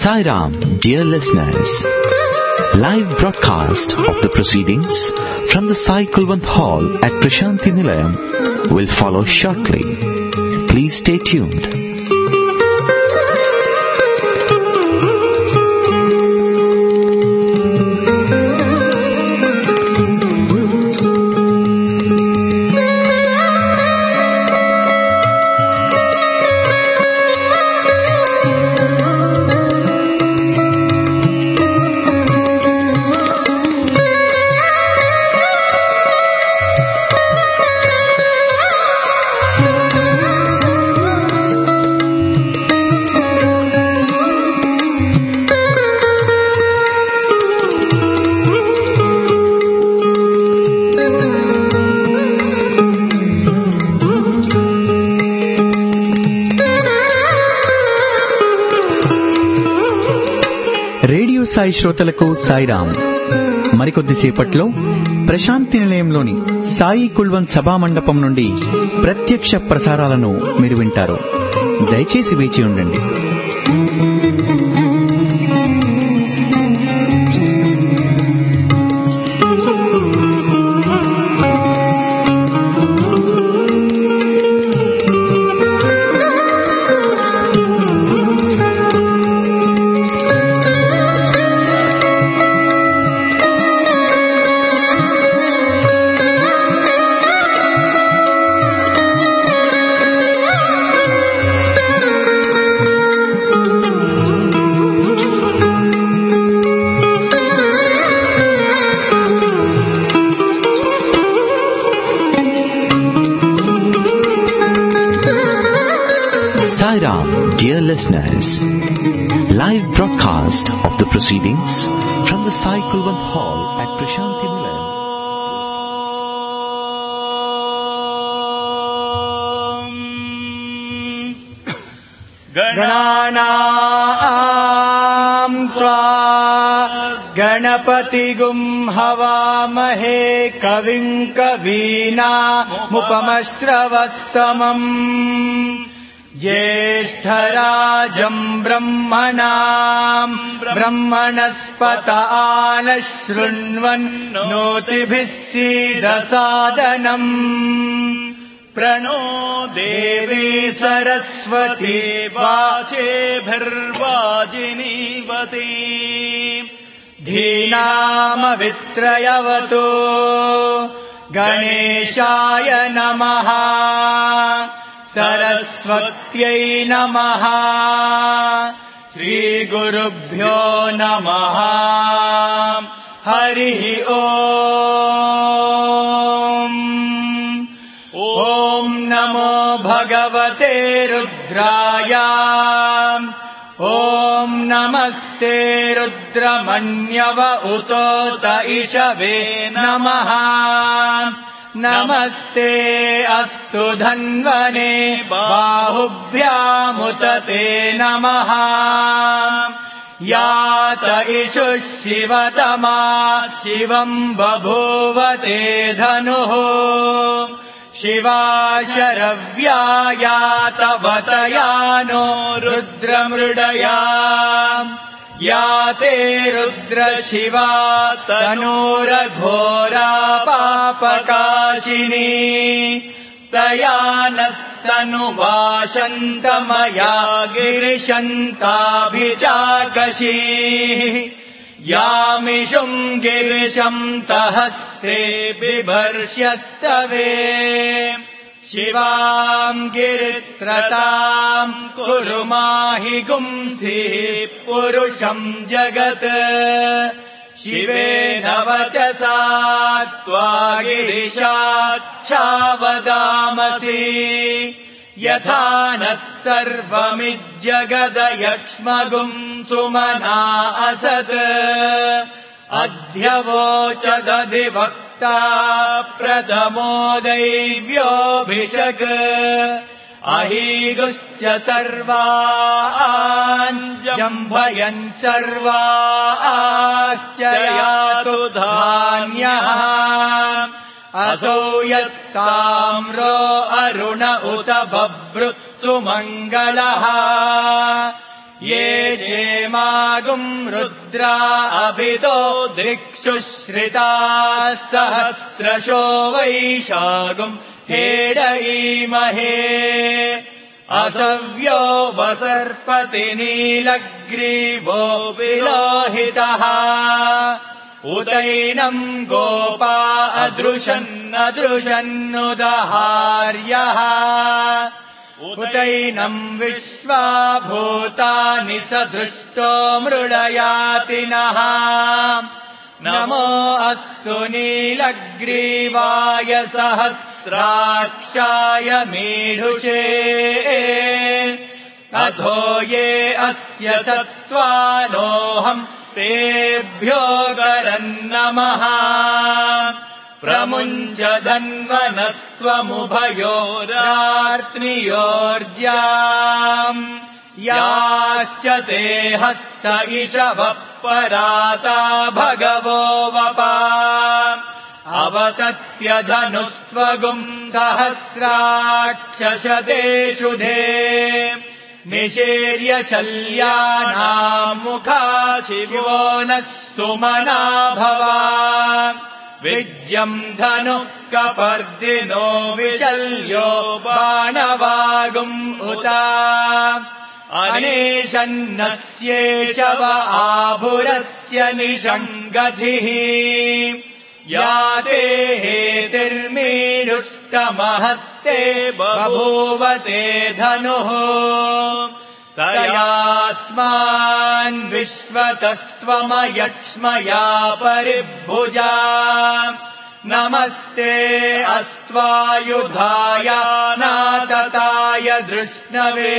Sai Ram, dear listeners. Live broadcast of the proceedings from the Sai Kulwant Hall at Prashanti Nilayam will follow shortly. Please stay tuned. Sai శ్రోతలకు సాయిరాం. మరికొద్దిసేపట్లో ప్రశాంతి నిలయంలోని సాయి కుల్వంత్ సభా మండపం నుండి ప్రత్యక్ష ప్రసారాలను మీరు వింటారు. దయచేసి వేచి ఉండండి. Sai Ram, dear listeners. Live broadcast of the proceedings from the Sai Kulwant Hall at Prashanti Nilayam. गणानां त्वा गणपतिगुं हवामहे कविं कवीनामुपमश्रवस्तमम् ज्येष्ठराजं ब्रह्मणां ब्रह्मणस्पत आनशृण्वन्नोतिभिः सीदसादनम् प्रणो देवी सरस्वती वाचेभिर्वाजिनीवती धीनामवित्रयवतु गणेशाय नमः सरस्वत्यै नमः श्रीगुरुभ्यो नमः हरिः ओम् ॐ नमो भगवते रुद्राय ॐ नमस्ते रुद्रमन्यव उतोत इषवे नमः नमस्ते अस्तु धन्वने बाहुभ्यामुत ते नमः यात इषुः शिवतमा शिवम् बभूव ते धनुः शिवा शरव्या यातवतया नो रुद्रमृडया या ते रुद्र शिवा तनूरघोरा पापकाशिनी तया नस्तनुवाशन्तमया गिरिशन्ताभिचाकशीः यामिषुम् गिरिशम् तहस्ते बिभर्ष्यस्तवे शिवाम् गिरित्रताम् कुरु माहि गुंसीः पुरुषम् जगत् शिवेन वचसा त्वा गिरिशाच्छावदामसि यथा नः सर्वमिज्जगदयक्ष्मगुम् सुमना असत् अध्यवोचदधिवक्ता प्रथमो दैव्योऽभिषक् अहीगुश्च सर्वान् जम्भयन् सर्वाश्च यातु धान्यः असौ यस्ताम्रो अरुण उत बभ्रु सुमङ्गलः ये चेमागुम् रुद्रा अभितो दिक्षु श्रिताः सहस्रशो वैशागुम् हेडयीमहे असव्यो वसर्पति नीलग्रीवो विलोहितः उदैनम् गोपा अदृशन्नुदहार्यः उदैनम् विश्वा भूतानि सदृष्टो मृडयातिनः नमो अस्तु नीलग्रीवाय सहस्राक्षाय मीढुषे अधो ये अस्य सत्त्वानोऽहम् तेभ्यो गरन्नमः प्रमुञ्च धन्वनस्त्वमुभयोरार्त्नियोर्ज्याम् याश्च ते हस्त इषवः पराता भगवो वपा अवतत्य धनुस्त्वगुम् सहस्राक्षशतेषु धे निशीर्य शल्यानाम् मुखा शिवो नः सुमना भवा विज्यम् धनुः कपर्दिनो विशल्यो बाणवागुम् उता अनेशन्नस्येषव आभुरस्य निषङ्गधिः याते हेतिर्मीनुष्टमहस्ते बभूवते धनुः तयास्मान् विश्वतस्त्वमयक्ष्मया परिभुजा नमस्ते अस्त्वायुधाय नातताय धृष्णवे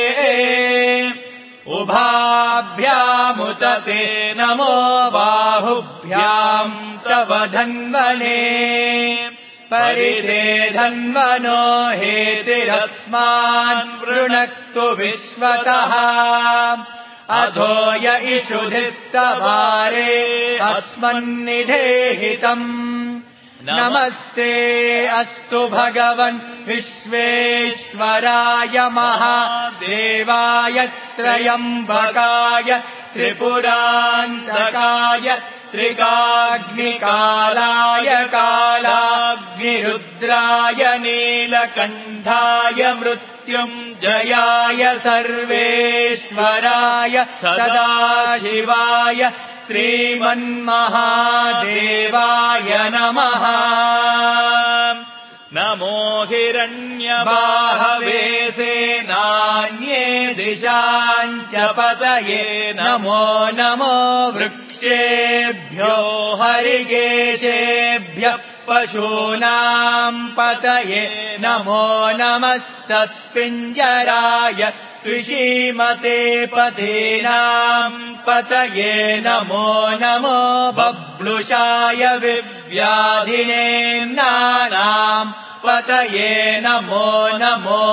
उभाभ्यामुत ते नमो बाहुभ्याम् तव धन्वने परिते धन्वनो हेतिरस्मान् वृणक्तु विश्वतः अधो य इषुधिस्तवारे अस्मन्निधेहितम् नमस्ते अस्तु भगवन् विश्वेश्वराय महादेवाय त्रयम्बकाय त्रिपुरान्तकाय त्रिकाग्निकालाय कालाग्निरुद्राय नीलकण्ठाय मृत्युञ्जयाय सर्वेश्वराय सदाशिवाय श्रीमन्महादेवाय नमः नमो हिरण्यबाहवे सेनान्ये दिशाञ्च पतये नमो नमो वृक्षेभ्यो हरिकेशेभ्यः पशूनाम् पतये नमो नमः सस्पिञ्जराय त्रिशीमते पथीनाम् पतये नमो नमो बब्लुषाय विव्याधिनेन्नानाम् पतये नमो नमो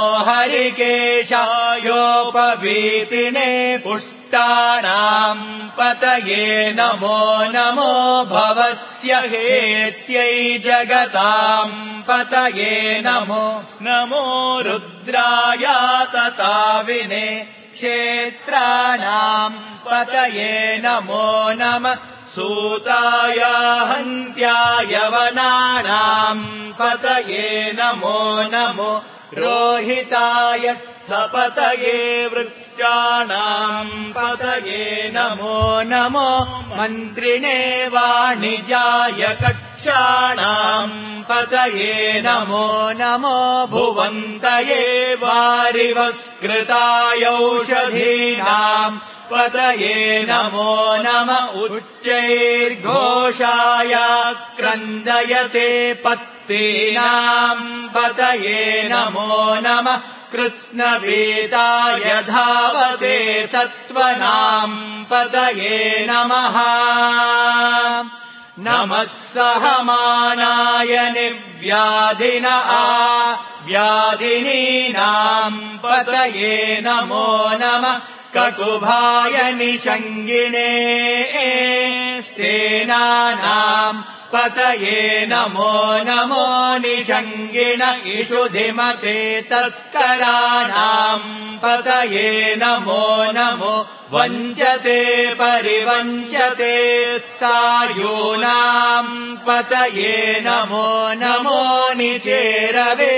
हरिकेशायोपवीतिने पुष्टानाम् पतये नमो नमो भवस्य हेत्यै जगताम् पतये नमो नमो रुद्राय तताविने क्षेत्राणाम् पतये नमो नमः सूताय हन्त्याय वनानाम् पतये नमो नमो रोहिताय स्थपतये वृक्षाणाम् पतये नमो नमो मन्त्रिणे वाणिजाय कक्षाणाम् पतये नमो नमो भुवन्तये वारिवस्कृताय औषधीनाम् पतये नमो नम उच्चैर्घोषाय क्रन्दयते पत्तीनाम् पतये नमो नमः कृत्स्नवीताय धावते सत्त्वनाम् पतये नमः नमः सहमानाय निर्व्याधिन व्याधिनीनाम् पतये नमो नमः ककुभाय निषङ्गिणे स्तेनानाम् पतये नमो नमो निषङ्गिण इषुधिमते तस्कराणाम् पतये नमो नमो वञ्चते परिवञ्चते स्थायूनाम् पतये नमो नमो निचेरवे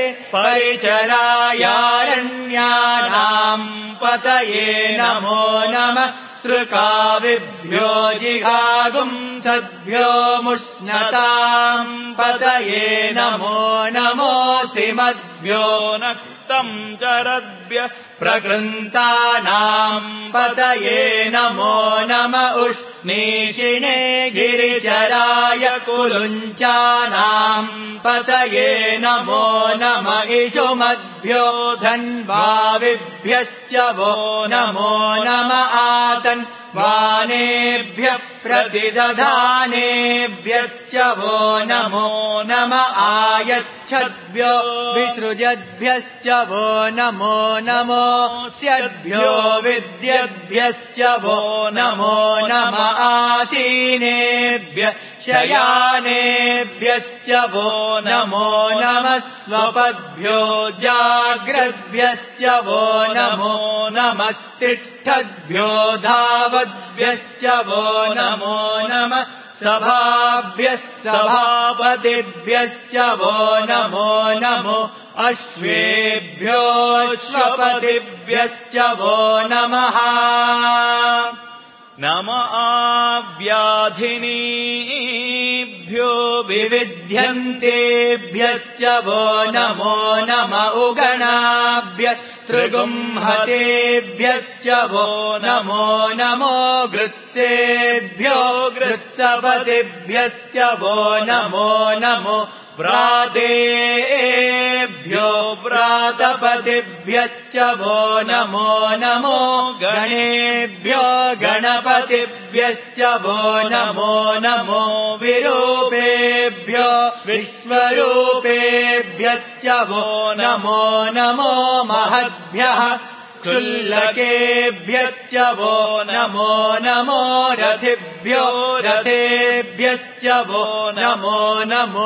परिचरायारण्यानाम् पतये नमो नमः सृकाविभ्यो जिघागुम् सद्भ्यो मुष्णताम् पतये नमो नमोऽसिमद्भ्यो नक्तम् चरद्भ्य प्रकृन्तानाम् पतये नमो नम उष्णीषिणे गिरिचराय कुलुञ्चानाम् पतये नमो नम इषुमद्भ्यो धन्वाविभ्यश्च वो नमो नम आतन् वानेभ्यः प्रतिदधानेभ्यश्च वो नमो नम आयच्छद्भ्यो विसृजद्भ्यश्च वो नमो नमोऽस्यद्भ्यो विद्यद्भ्यश्च वो नमो नम आसीनेभ्यः शयानेभ्यश्च वो नमो नमः स्वपद्भ्यो जाग्रद्भ्यश्च वो नमो नमस्तिष्ठद्भ्यो धावद्भ्यश्च वो नमो नमः सभाभ्यः सभापतिभ्यश्च वो नमो नमो अश्वेभ्योऽश्वपतिभ्यश्च वो नमः नम आव्याधिनीभ्यो विविध्यन्तेभ्यश्च वो नमो नम उगणाभ्यस्त्रिगुंहतेभ्यश्च वो नमो नमो गृत्सेभ्यो गृत्सपतिभ्यश्च वो नमो नमो व्रातेभ्यो व्रातपतिभ्यश्च वो नमो नमो गणेभ्यो गणपतिभ्यश्च वो नमो नमो विरूपेभ्यो विश्वरूपेभ्यश्च वो नमो नमो महद्भ्यः क्षुल्लकेभ्यश्च वो नमो नमो रथिभ्यो रथेभ्यश्च वो नमो नमो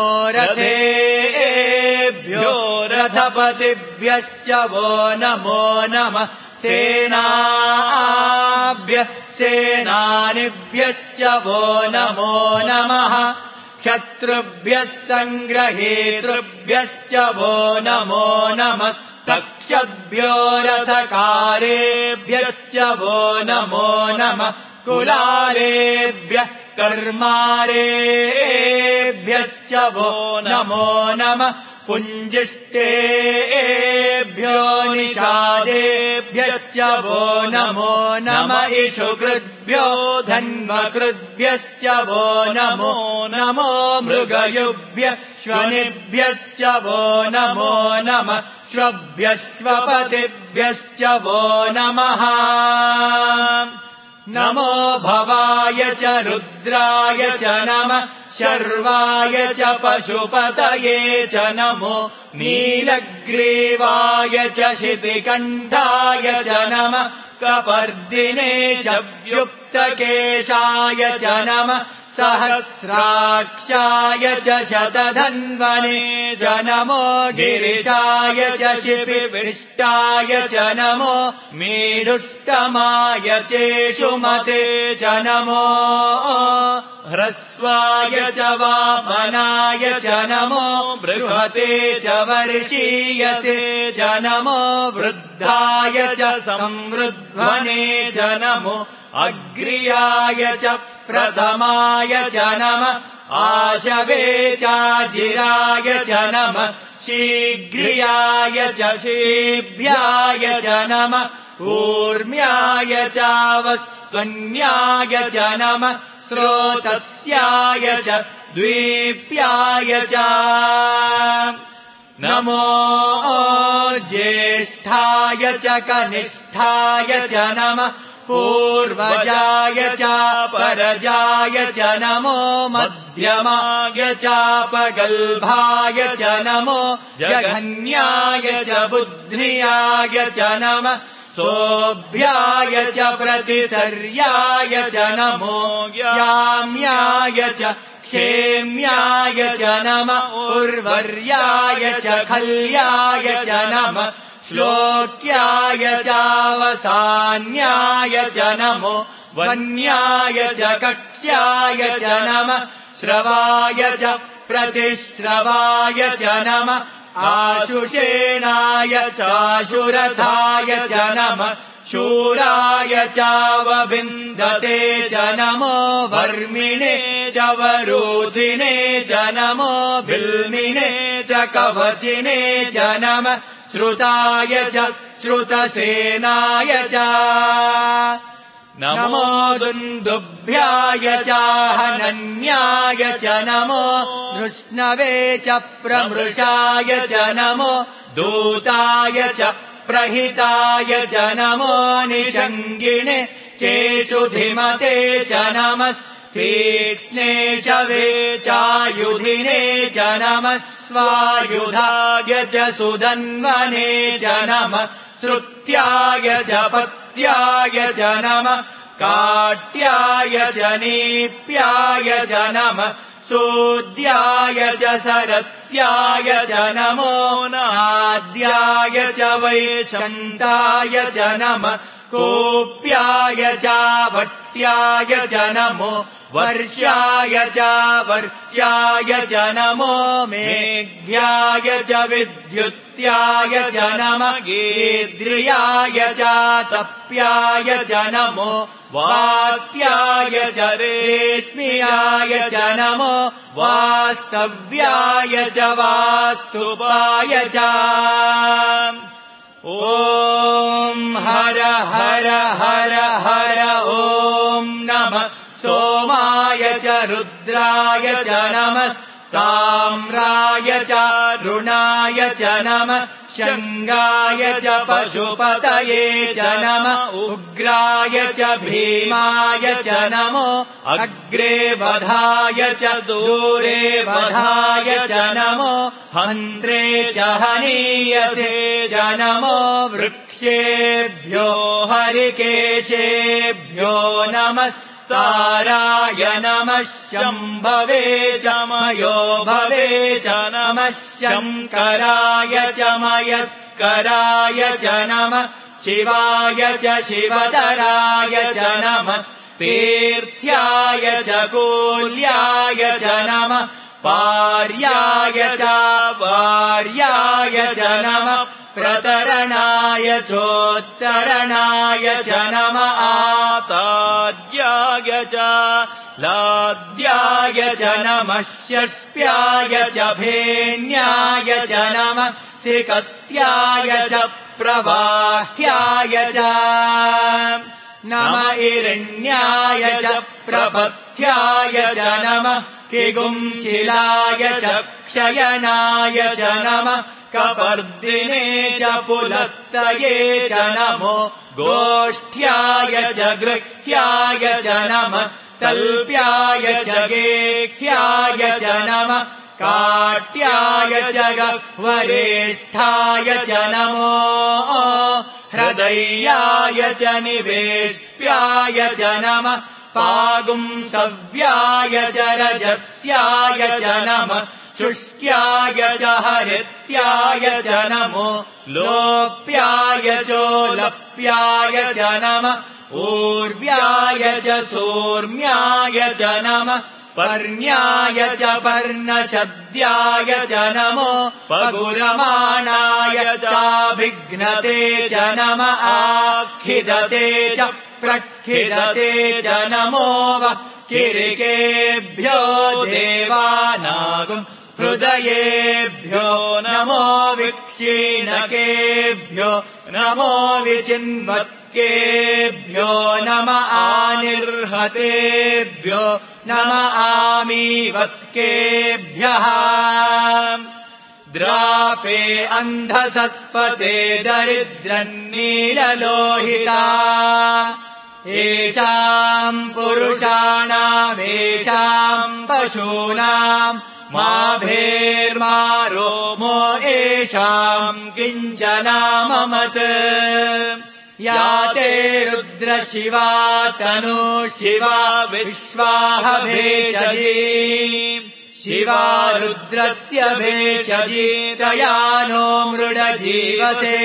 रथेभ्यो रथपतिभ्यश्च वो नमो नमः सेनाभ्यः सेनानिभ्यश्च वो नमो नमः शत्रुभ्यः सङ्ग्रहेतृभ्यश्च वो नमो नमः तक्षभ्यो रथकारेभ्यश्च वो नमो नमः कुलारेभ्यः कर्मारेभ्यश्च वो नमो नमः पुञ्जिष्टेभ्यो निषादेभ्यश्च वो नमो नम इषुकृद्भ्यो धन्वकृद्भ्यश्च वो नमो नमो मृगयुभ्यः श्वनिभ्यश्च वो नमो नमः श्वभ्यश्वपतिभ्यश्च वो नमः नमो भवाय च रुद्राय च नमः शर्वाय च पशुपतये च नमो नीलग्रीवाय च शितिकण्ठाय च नमः कपर्दिने च व्युक्तकेशाय च नमः सहस्राक्षाय च शतधन्वने च नमो गिरिशाय च शिपिविष्टाय च नमो मीढुष्टमाय चेषुमते च नमो ह्रस्वाय च वामनाय च नमो बृहते च वर्षीयसे च नमो वृद्धाय च संवृध्वने च नमो अग्र्याय च प्रथमाय च नमः आशवे चाजिराय च नमः शीघ्र्याय च शीभ्याय च नमः ऊर्म्याय चावस्त्वन्याय च नमः स्रोतस्याय च द्वीप्याय च नमो ज्येष्ठाय च कनिष्ठाय च नमः पूर्वजाय च परजाय च नमो मध्यमाय चापगल्भाय च नमो जघन्याय च बुद्ध्याय च नमः सोऽभ्याय च प्रतिसर्याय च नमो याम्याय च क्षेम्याय च नमः उर्वर्याय च खल्याय च नमः श्लोक्याय चावसान्याय च नमो वन्याय च कक्ष्याय च नमः श्रवाय च प्रतिश्रवाय च नमः आशुषेणाय चाशुरथाय च नमः शूराय चावविन्दते च नमो वर्मिणे च वरोधिने च नमो बिल्मिने च कवचिने च नमः श्रुताय च श्रुतसेनाय च नमो दुन्दुभ्याय चाहनन्याय च नमो धृष्णवे च प्रमृषाय च नमो दूताय च प्रहिताय च नमो निषङ्गिणे चेषुधिमते च नमस्तीक्ष्णे शवे चायुधिने च नमः स्वायुधाय च सुधन्वने च नमः श्रुत्याय च पत्याय च नमः काट्याय च नीप्याय च नमः सूद्याय च सरस्याय च नमो नाद्याय च वैशन्ताय च नमः कोप्याय च वट्याय च नमो वर्षाय च वर्ष्याय च नमो मेघ्याय च विद्युत्याय च नमः गीद्रियाय च तप्याय च नमो वात्याय च रेश्म्याय च नमो वास्तव्याय च वास्तुपाय च ॐ हर हर हर हर ॐ नमः सोमाय च रुद्राय च नमस्ताम्राय च रुणाय च नमः शङ्गाय च पशुपतये च नमः उग्राय च भीमाय च नमो अग्रे वधाय च दूरे वधाय च नमो हन्त्रे च हनीयसे च नमो वृक्षेभ्यो हरिकेशेभ्यो नमस्ताराय नमः शम्भवे च मयो भवे च नमः शङ्कराय च मयस्कराय च नमः शिवाय च शिवतराय च नमः तीर्थ्याय च कूल्याय च नमः पार्याय च वार्याय च नमः प्रतरणाय चोत्तरणाय च नमः आताद्याय च लाद्याय च नमः षष्प्याय च भेन्याय च नमः सिकत्याय च प्रवाह्याय च नमः इरण्याय च प्रपथ्याय च नमः किगुंशिलाय च क्षयनाय च नमः कपर्दिने च पुलस्तये च नमो गोष्ठ्याय च गृह्याय च नमः कल्प्याय च गेह्याय च नमः काट्याय च गह्वरेष्ठाय च नमो हृदयाय च निवेश्याय च नमः पागुंसव्याय च रजस्याय च नमः शुष्क्याय च हरित्याय च नमो लोप्याय चोलप्याय च नमः ऊर्व्याय च सोर्म्याय च नमः पर्ण्याय च पर्णशद्याय च नमो पगुरमाणाय चाभिघ्नते च नमः आखिदते च प्रक्षिदते च नमो वः किरिकेभ्यो देवानागुम् हृदयेभ्यो नमो विक्षीणकेभ्यो नमो विचिन्वत्केभ्यो नमः आनिर्हतेभ्यो नमः आमीवत्केभ्यः द्रापे अन्धसस्पते दरिद्रन्नीललोहिता येषाम् पुरुषाणामेषाम् पशूनाम् मा भेर्मा रोमो येषाम् किञ्चनाममत् या ते रुद्रशिवा तनु शिवा विश्वाह भेषजी शिवा रुद्रस्य भेषजीतयानो मृडजीवसे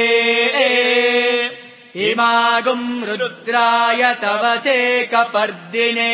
इमागुम् रुद्राय तवसे कपर्दिने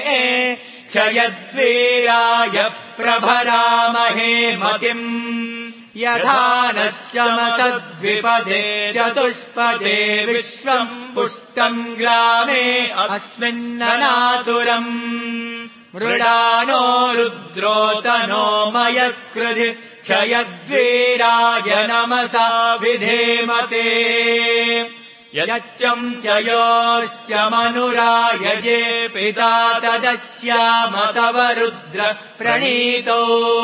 क्षयद्वीराय प्रभरामहे मतिम् यथा नश्यमसद्विपदे चतुष्पदे विश्वम् पुष्टम् ग्रामे अस्मिन्ननातुरम् मृडानो रुद्रोतनो मयस्कृधि क्षयद्वीराय नमसा विधेमते यच्चम् च योश्च मनुरायजे पिता तदस्याम तव रुद्र प्रणीतो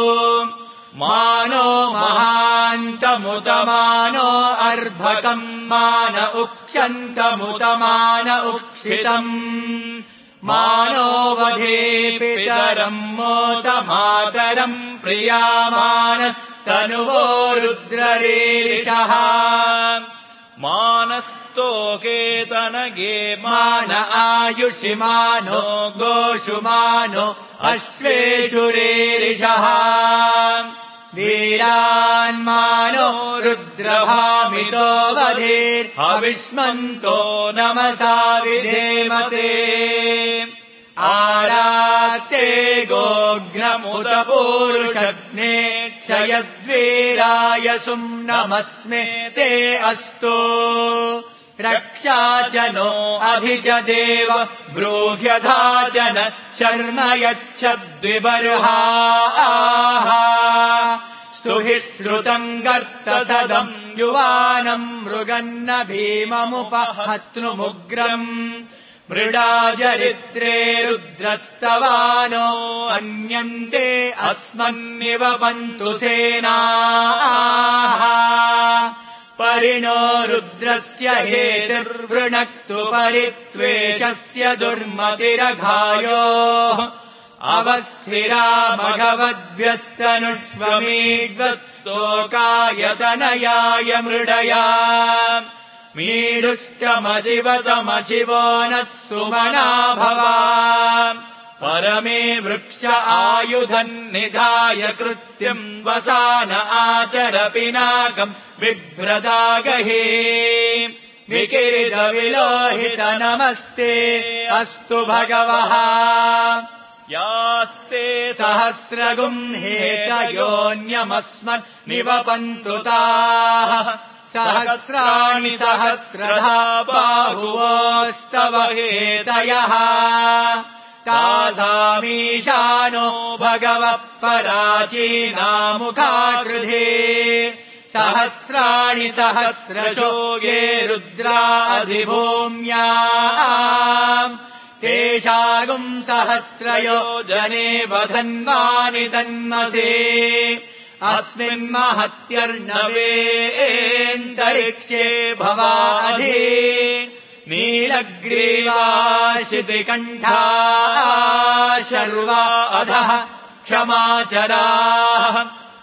मानो महान्तमुतमानो अर्भकम् मान उक्षन्तमुतमान उक्षितम् मानो वधे पितरम् मोत मातरम् प्रियामानस्तनुवो रुद्ररीरिषः मानस्तोकेतनगे मान आयुषि मानो गोषु मानो अश्वेषु रीरिषः वीरान्मानो रुद्रभामितो वधीर्हविष्मन्तो नमसा विधेमते आरात्ते गोघ्नमुत पूरुषग्ने क्षयद्वीराय सुम्नमस्मे ते अस्तु रक्षा च नो अधि च देव ब्रूह्यधा च न शर्म यच्छद्विबर्हाः स्तुहि श्रुतम् गर्तसदम् युवानम् मृगन्न भीममुपहत्नुमुग्रम् मृडाजरित्रे रुद्रस्तवानो अन्यन्ते अस्मन्निव पन्तु सेनाः परिणो रुद्रस्य हेतिर्वृणक्तु परित्वेषस्य दुर्मतिरघायोः अवस्थिरा मघवद्भ्यस्तनुष्वमीड्वस्तोकायतनयाय मृडया मीडुष्टमशिवतमशिवो नः सुमना भवा परमे वृक्ष आयुधन्निधाय कृत्यम् वसान आचर पिनाकम् बिभ्रदागहे विकिरितविलोहित नमस्ते अस्तु भगवः यास्ते सहस्रगुम् हेतयोऽन्यमस्मन् निवपन्तु ताः सहस्राणि सहस्रधा बाहुवोस्तव हेतयः तासामीशानो भगवः पराचीनामुखाकृधे सहस्राणि सहस्रशो ये रुद्राधिभूम्याम् तेषागुम् सहस्रयो जने वधन्वानि तन्मसे अस्मिन्महत्यर्णवेऽन्तरिक्षे भवाधि नीलग्रीवाशितिकण्ठा शर्वा अधः क्षमाचराः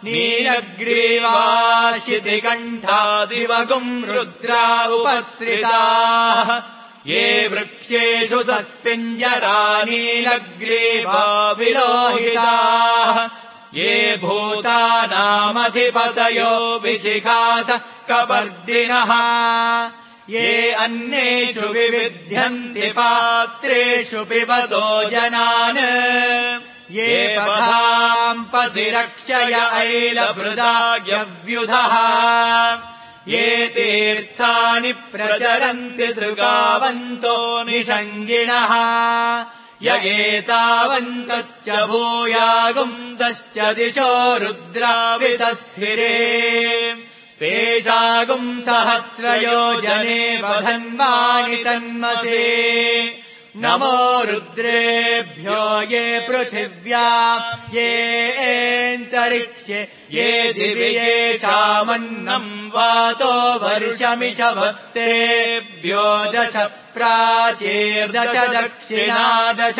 नीलग्रीवाशितिकण्ठादिवगुम् रुद्रा उपसृताः ये वृक्षेषु सस्पिञ्जरा नीलग्रीवा विलोहिताः ये भूतानामधिपतयो विशिखास कपर्दिनः ये अन्नेषु विविध्यन्ति पात्रेषु पिबतो जनान् ये पथाम् पथिरक्षय ऐलभृदाग्यव्युधः ये तीर्थानि प्रचरन्ति सृगावन्तो निषङ्गिणः य एतावन्तश्च भूयागुंसश्च दिशो रुद्रावितस्थिरे तेषागुम् सहस्रयो जने वधन्वानि तन्मसे नमो रुद्रेभ्यो ये पृथिव्याम् येऽन्तरिक्षे ये दिवि येषामन्नम् वातो वर्षमिषभस्तेभ्यो दश प्राचीर्दश दक्षिणादश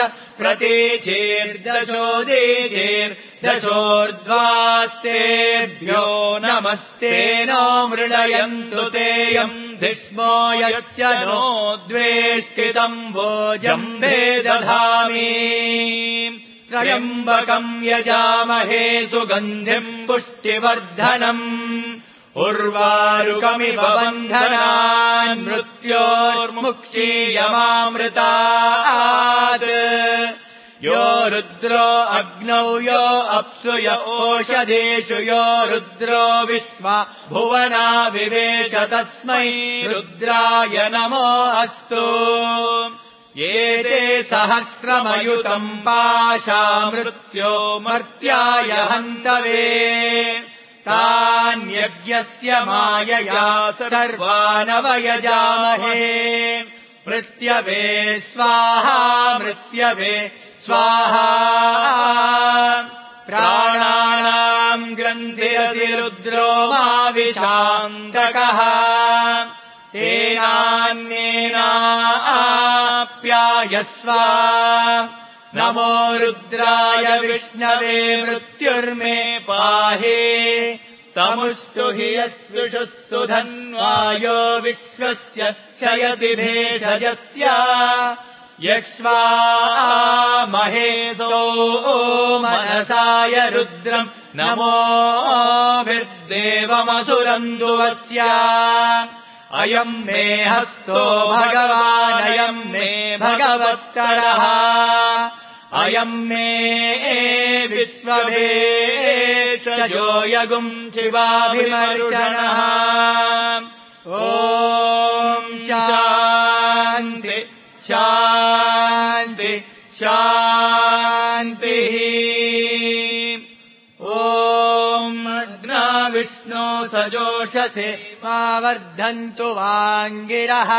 प्रतीचीर्दशोदीचीर्दशोर्ध्वास्तेभ्यो नमस्ते नो मृडयन्तु तेयम् धिष्मो यच्च नो द्वेष्टितम् भोजम्भे दधामि त्र्यम्बकम् यजामहे सुगन्धिम् पुष्टिवर्धनम् उर्वारुकमिव बन्धनान् मृत्योर्मुक्षीयमामृतात् यो रुद्रो अग्नौ यो अप्सु य ओषधेषु यो रुद्रो विश्वा भुवना विवेश तस्मै रुद्राय नमो अस्तु एते सहस्रमयुतम् पाशा मृत्यो मर्त्याय हन्तवे तान्यज्ञस्य मायया सर्वानवयजामहे मृत्यवे स्वाहा मृत्यवे स्वाहा प्राणानाम् ग्रन्थिरतिरुद्रो माविशान्तकः तेनान्येनाप्यायस्व नमो रुद्राय विष्णवे मृत्युर्मे पाहि तमुष्टु हि यस्विषुस्तु धन्वायो विश्वस्य क्षयति भेषजस्य यक्ष्वा महेशो मनसाय रुद्रम् नमोभिर्देवमसुरन्दुवस्य अयम् मे हस्तो भगवानयम् मे भगवत्तरः अयम् मे विश्वभेषजो यगुम् शिवाभिमर्शनः ॐ शान्ति शान्ति शान्तिः ॐ अग्ना विष्णो सजोषसे मा वर्धन्तु वाङ्गिरः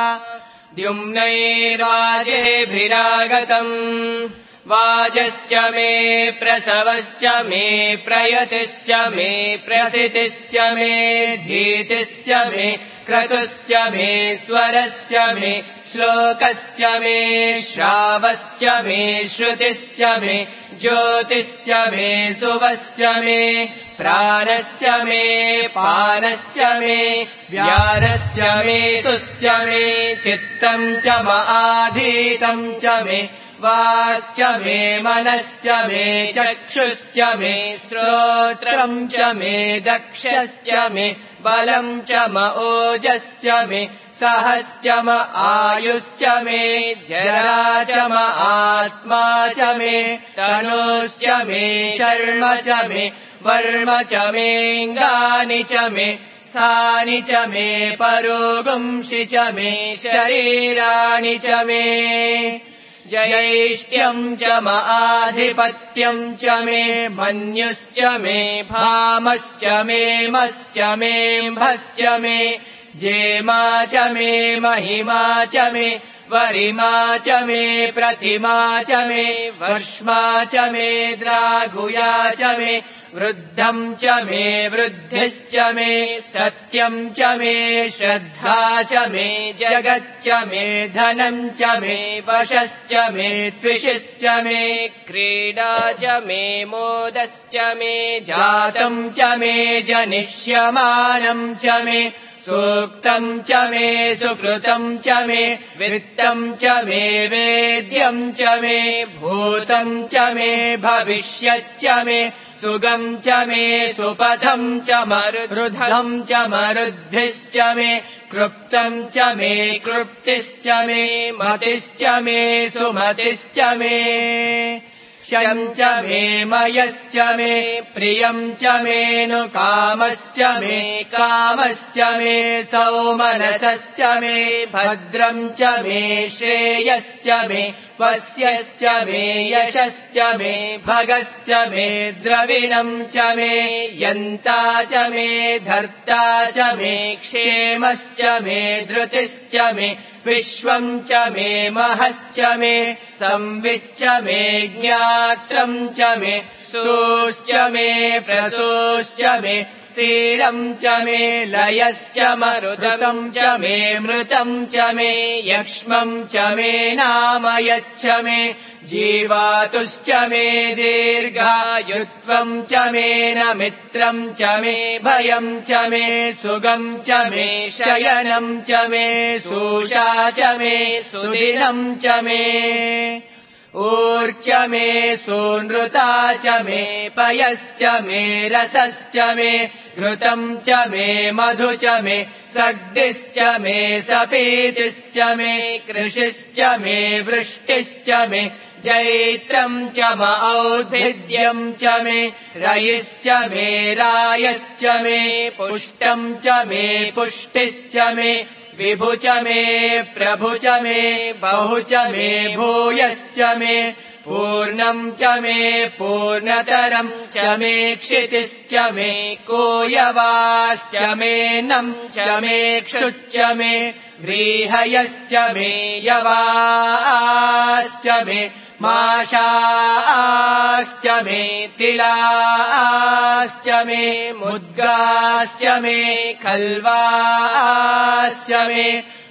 द्युम्नैर्वाजेभिरागतम् वाजश्च मे प्रसवश्च मे प्रयतिश्च मे प्रसितिश्च मे धीतिश्च मे क्रतुश्च मे स्वरश्च मे श्लोकश्च मे श्रावश्च मे श्रुतिश्च मे ज्योतिश्च मे सुवश्च मे प्राणश्च मे पानश्च मे व्यानश्च मे सुश्च मे चित्तम् च आधीतम् च मे वाक्च मे मनश्च मे चक्षुश्च मे श्रोत्रम् च मे दक्षश्च मे बलम् च ओजश्च मे सहश्च आयुश्च मे जरा च आत्मा च मे तनोश्च मे शर्म च मे वर्म च मेऽङ्गानि च मे स्थानि च मे परोगुंषि च मे शरीराणि च मे जयैष्ट्यम् च आधिपत्यम् च मे मन्युश्च मे भामश्च मे मश्च मे भश्च मे जेमा च मे महिमा च मे वरिमा च मे प्रतिमा च मे वर्ष्मा च मे द्राघुया च मे वृद्धम् च मे वृद्धिश्च मे सत्यम् च मे श्रद्धा च मे जगच्च मे धनम् च मे वशश्च मे त्विषिश्च मे क्रीडा च मे मोदश्च मे जातम् च मे जनिष्यमानम् च मे सूक्तम् च मे सुकृतम् च मे वित्तम् च मे वेद्यम् च मे भूतम् च मे भविष्यच्च मे सुगम् च मे सुपथम् च मरुद्धम् च मरुद्धिश्च मे कृप्तम् च मे कृप्तिश्च मे मतिश्च मे सुमतिश्च मे क्षम् च मे मयश्च मे प्रियम् च मे नु कामश्च मे कामश्च मे सौमनसश्च मे भद्रम् च मे श्रेयश्च मे वस्यश्च मे यशश्च मे भगश्च मे द्रविणम् च मे यन्ता च मे धर्ता च मे क्षेमश्च मे धृतिश्च मे विश्वम् च मे महश्च मे संविच्च मे ज्ञात्रम् च मे सूश्च मे प्रसूश्च मे क्षीरम् च मे लयश्च मरुतम् च मे मृतम् च मे यक्ष्मम् च मे नामयच्च मे जीवातुश्च मे दीर्घायुत्वम् च मे न मित्रम् च मे भयम् च मे सुगम् च मे शयनम् च मे सूषा च मे सुदिनम् च मे ॐ ऊर्च मे सूनृता च मे पयश्च मे रसश्च मे घृतम् च मे मधु च मे सग्दिश्च मे सपीतिश्च मे कृषिश्च मे वृष्टिश्च मे जैत्रम् च म औद्भिद्यम् च मे रयिश्च मे रायश्च मे पुष्टम् च मे पुष्टिश्च मे विभु च मे प्रभु च मे बहु च मे भूयश्च मे पूर्णम् च मे पूर्णतरम् च मे क्षितिश्च मे कोयवाश्च मे नम् च मे क्षुच्च मे व्रीहयश्च मे यवाश्च मे माशाश्च मे तिलाश्च मे मुद्गाश्च मे खल्वाश्च मे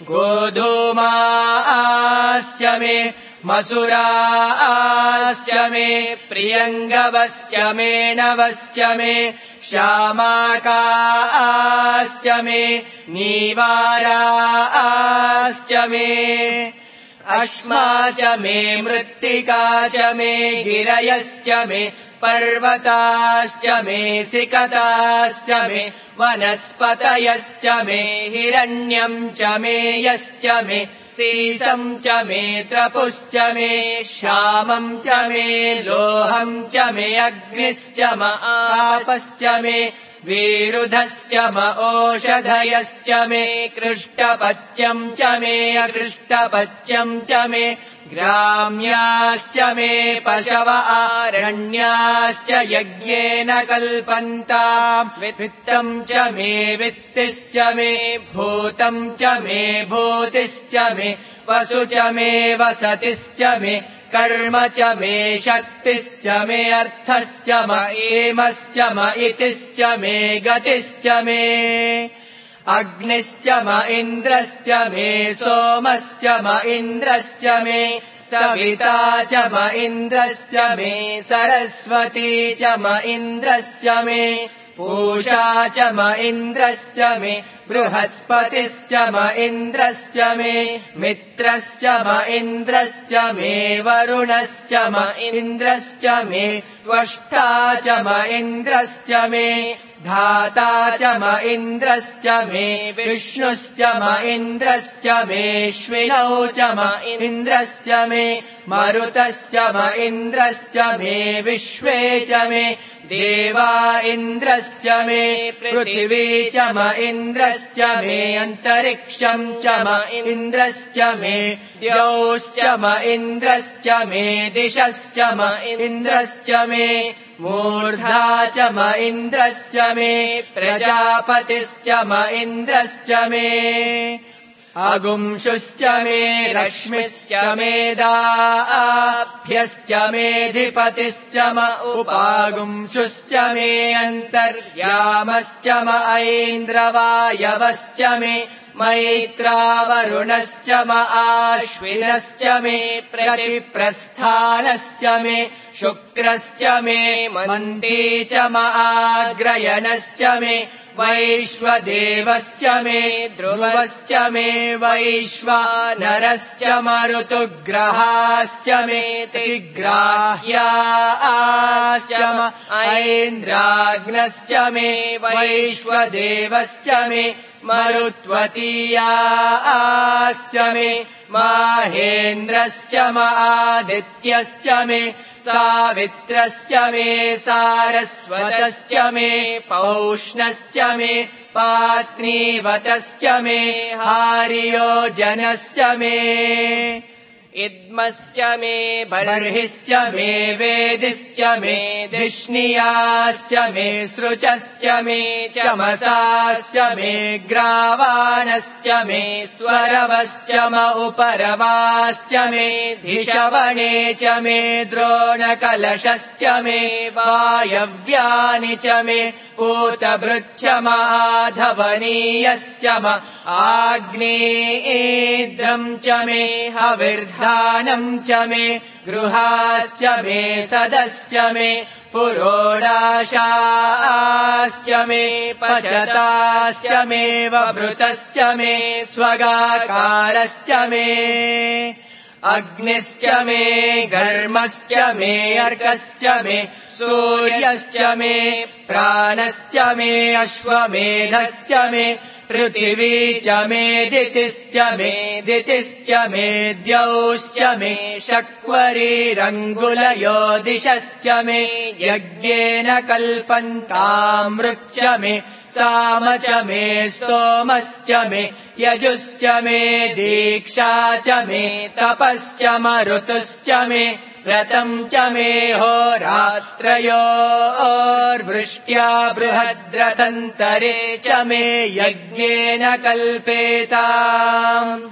गोधूमाश्च मे मसुराश्च मे प्रियङ्गवश्च मे नवश्च मे श्यामाकाश्च मे नीवाराश्च मे अश्मा च मे मृत्तिका च मे गिरयश्च मे पर्वताश्च मे सिकताश्च मे वनस्पतयश्च मे हिरण्यम् च मे यश्च मे सीसम् च मे त्रपुश्च मे श्यामम् च मे लोहम् च मे अग्निश्च म आपश्च मे वीरुधश्च म ओषधयश्च मे कृष्टपच्यम् च मे अकृष्टपच्यम् च मे ग्राम्याश्च मे पशव आरण्याश्च यज्ञेन कल्पन्ताम् वित्तम् च मे वित्तिश्च मे भूतम् च मे भूतिश्च मे वसु च मे वसतिश्च मे कर्म च मे शक्तिश्च मे अर्थश्च म एमश्च म इतिश्च मे गतिश्च मे अग्निश्च म इन्द्रश्च मे सोमश्च म इन्द्रश्च मे सविता च म इन्द्रश्च मे सरस्वती च म इन्द्रश्च मे पूषा च म इन्द्रश्च मे बृहस्पतिश्च म इन्द्रश्च मे मित्रश्च म इन्द्रश्च मे वरुणश्च म इन्द्रश्च मे त्वष्टा च म इन्द्रश्च मे धाता च म इन्द्रश्च मे विष्णुश्च म इन्द्रश्च मेऽश्विनौ च म इन्द्रश्च मे मरुतश्च म इन्द्रश्च मे विश्वे च मे देवा इन्द्रश्च मे पृथिवी च म इन्द्रश्च मे अन्तरिक्षम् च म इन्द्रश्च मे द्यौश्च म इन्द्रश्च मे दिशश्च म इन्द्रश्च मे मूर्धा च म इन्द्रश्च मे प्रजापतिश्च म इन्द्रश्च मे अगुंशुश्च मे रश्मिश्च मेधाभ्यश्च मेऽधिपतिश्च म उपागुंशुश्च मे अन्तर्यामश्च म ऐन्द्रवायवश्च मे मैत्रावरुणश्च म आश्विनश्च मे प्रतिप्रस्थानश्च मे शुक्रश्च मे मन्ती च म आग्रयणश्च मे वैश्वदेवश्च मे ध्रुवश्च मे वैश्वानरश्च म ऋतुग्रहाश्च मे तिग्राह्याश्च म ऐन्द्राग्नश्च मे वैश्वदेवश्च मे मरुत्वतीयाश्च मे माहेन्द्रश्च म आदित्यश्च मे सावित्रश्च मे सारस्वतश्च मे पौष्णश्च मे पात्नीवतश्च मे हार्योजनश्च मे इद्मश्च मे बर्हिश्च मे वेदिश्च मे धिष्णियाश्च मे सृचश्च मे चमसाश्च मे ग्रावाणश्च मे स्वरवश्च म उपरवाश्च मे धिषवणे च मे द्रोणकलशश्च मे वायव्यानि च मे पूतभृच्च म आधवनीयश्च म आग्नेयेद्रम् च मे हविर्धानम् च मे गृहाश्च मे सदश्च मे पुरोडाशाश्च मे पचताश्च मे वभृतश्च मे स्वगाकारश्च मे अग्निश्च मे घर्मश्च मे अर्कश्च मे सूर्यश्च मे प्राणश्च मे अश्वमेधश्च मे पृथिवी च मे दितिश्च मे द्यौश्च मे शक्वरीरङ्गुलयो दिशश्च मे यज्ञेन कल्पन्तामृच्च मे साम च मे स्तोमश्च मे यजुश्च मे दीक्षा च मे तपश्च मरुतुश्च मे व्रतम् च मे होरात्रयोर्वृष्ट्या बृहद्रथन्तरे च मे यज्ञेन कल्पेताम्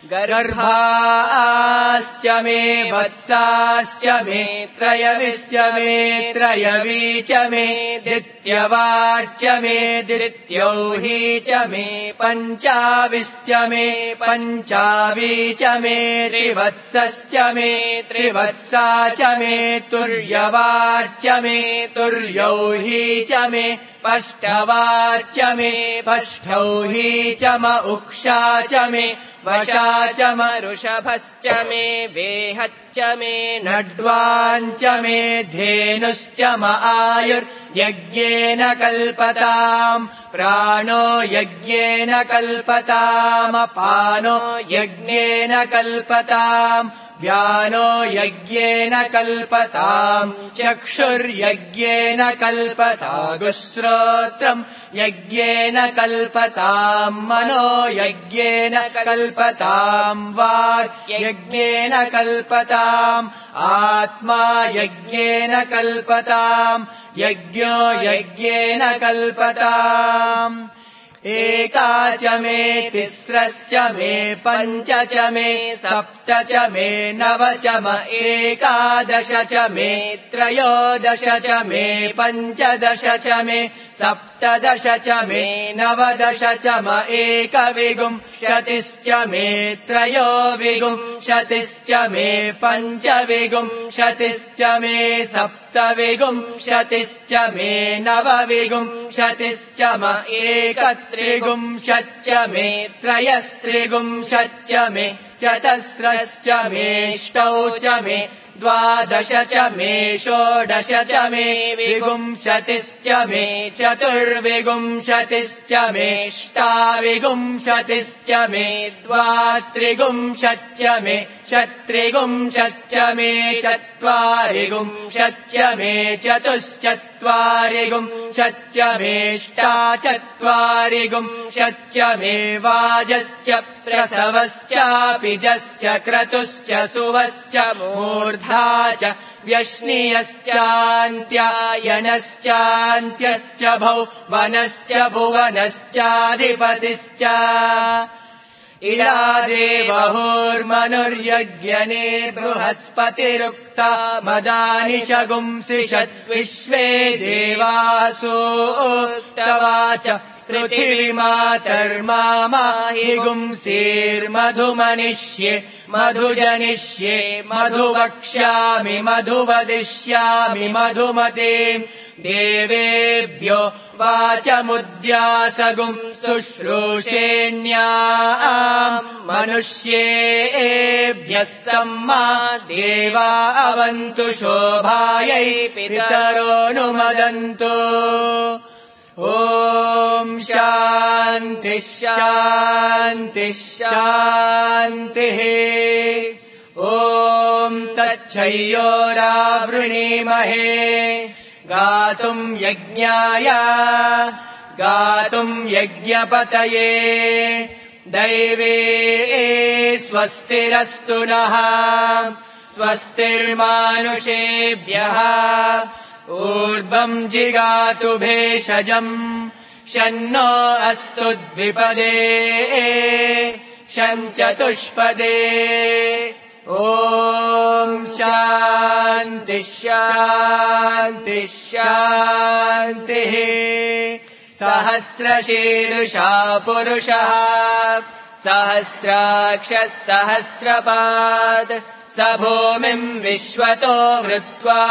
गर्भाश्च मे वत्साश्च मे त्रयविश्च मे त्रयवी च मे दित्यवाच्च मे दित्यौही च मे पञ्चाविश्च मे पञ्चावी च मे त्रिवत्सश्च मे त्रिवत्सा च मे तुर्यवाच्च मे तुर्यौही च मे पष्टवाच्च मे पष्टौही च म उक्षा च मे वशा च मरुषभश्च मे वेहच्च मे नड्वाञ्च मे धेनुश्च म आयुर्यज्ञेन कल्पताम् प्राणो यज्ञेन कल्पतामपानो यज्ञेन कल्पताम् व्यानो यज्ञेन कल्पताम् चक्षुर्यज्ञेन कल्पतागुश्रोत्रम् यज्ञेन कल्पताम् मनो यज्ञेन कल्पताम् वाक् यज्ञेन कल्पताम् आत्मा यज्ञेन कल्पताम् यज्ञो यज्ञेन कल्पताम् एका च मे तिस्रश्च मे पञ्च च मे सप्त च मे नव च म एकादश च मे त्रयोदश च मे पञ्चदश च मे सप्तदश च मे नवदश च म एकविंशतिश्च मे त्रयोविंशतिश्च मे पञ्चविंशतिश्च मे सप्तविंशतिश्च मे नवविंशतिश्च म एकत्रिंशच्च मे त्रयस्त्रिंशच्च मे चतस्रश्च मेष्टौ च मे द्वादश च मे षोडश च मे विंशतिश्च मे चतुर्विंशतिश्च मेष्टाविंशतिश्च मे द्वात्रिंशच्च मे चत्रिंशच्च मे चत्वारिंशच्च मे चतुश्चत्वारिंशच्च मेष्टाचत्वारिंशच्च मे वाजश्च प्रसवश्चापिजश्च क्रतुश्च सुवश्च मूर्धा च व्यश्नियश्चान्त्यायनश्चान्त्यश्च भुवनश्च भुवनश्चाधिपतिश्च इडादेवहुर्मनुर्यज्ञनिर्बृहस्पतिरुक्ता मदानिशगुंसिषद्विश्वे देवासूक्तवाच पृथिवीमातर्माहि गुंसीर्मधुमनिष्ये मधुजनिष्ये मधुवक्ष्यामि मधुवदिष्यामि मधुमतीम् देवेभ्यो वाचमुद्यासगुं शुश्रूषेण्याम् मनुष्येभ्यस्तम् मा देवा अवन्तु शोभायै पितरोऽनुमदन्तु ॐ शान्तिः शान्तिः शान्तिः ॐ तच्छयोरावृणीमहे गातुम् यज्ञाय गातुम् यज्ञपतये दैवे स्वस्तिरस्तु नः स्वस्तिर्मानुषेभ्यः ऊर्ध्वम् जिगातु भेषजम् शन्नो अस्तु द्विपदे शञ्चतुष्पदे ॐ शान्तिः शान्तिः शान्तिः सहस्रशीर्षा पुरुषः सहस्राक्षः सहस्रपाद स भूमिम् विश्वतो हृत्वा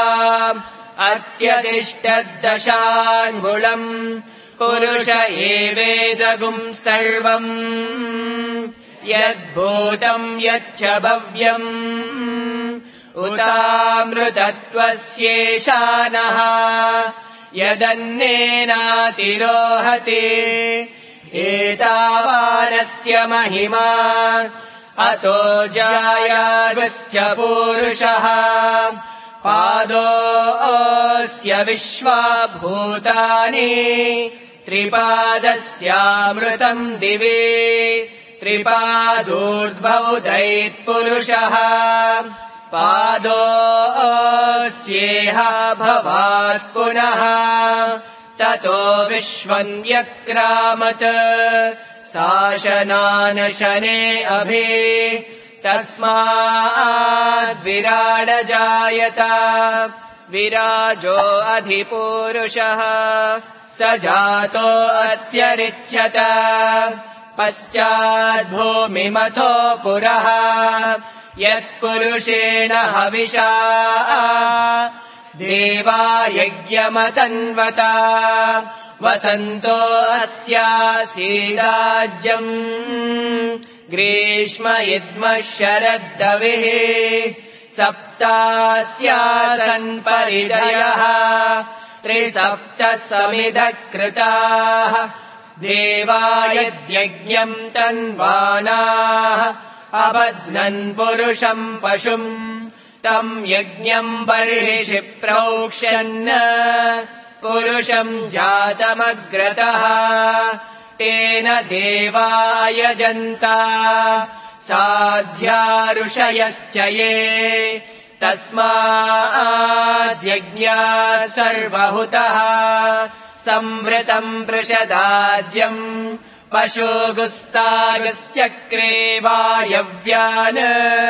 अत्यतिष्ठद्दशाङ्गुलम् पुरुष एवेदगुम् सर्वम् यद्भूतम् यच्च भव्यम् उतामृतत्वस्येषानः यदन्नेनातिरोहति एतावानस्य महिमा अतो जायागश्च पूरुषः पादोऽस्य विश्वाभूतानि त्रिपादस्यामृतम् दिवे त्रिपादोर्ध्वौदैत्पुरुषः पादोऽस्येह भवात् पुनः ततो विश्वम् व्यक्रामत् शासनानशने अभि तस्माद्विराडजायत विराजो अधिपूरुषः स जातो अत्यरिच्यत पश्चाद्भूमिमथो पुरः यत्पुरुषेण हविषा देवा यज्ञमतन्वता वसन्तो अस्यासीदाज्यम् ग्रीष्म इद्मः शरद्दविः सप्तास्यासन् परिदयः त्रिसप्तः समिधः कृताः देवा यद्यज्ञम् तन्वानाः अबध्नन् पुरुषम् पशुम् तम् यज्ञम् बर्हिषि प्रोक्ष्यन् पुरुषम् जातमग्रतः तेन देवा यजन्ता साध्या ऋषयश्च ये तस्माद्यज्ञात् सर्वहुतः संवृतम् पृषदाज्यम् पशुगुस्तागश्चक्रे वायव्यान्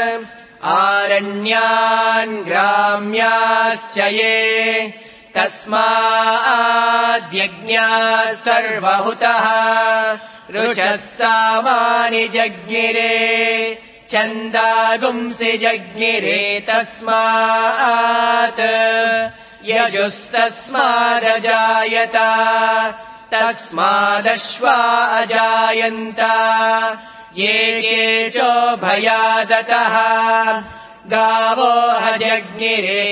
आरण्यान् ग्राम्याश्च ये तस्माद्यज्ञात् सर्वहुतः ऋषः सामानि जज्ञिरे छन्दागुंसि जज्ञिरे तस्मात् यजुस्तस्मादजायत तस्मादश्वा अजायन्त ये केचोभयादतः गावो हजज्ञिरे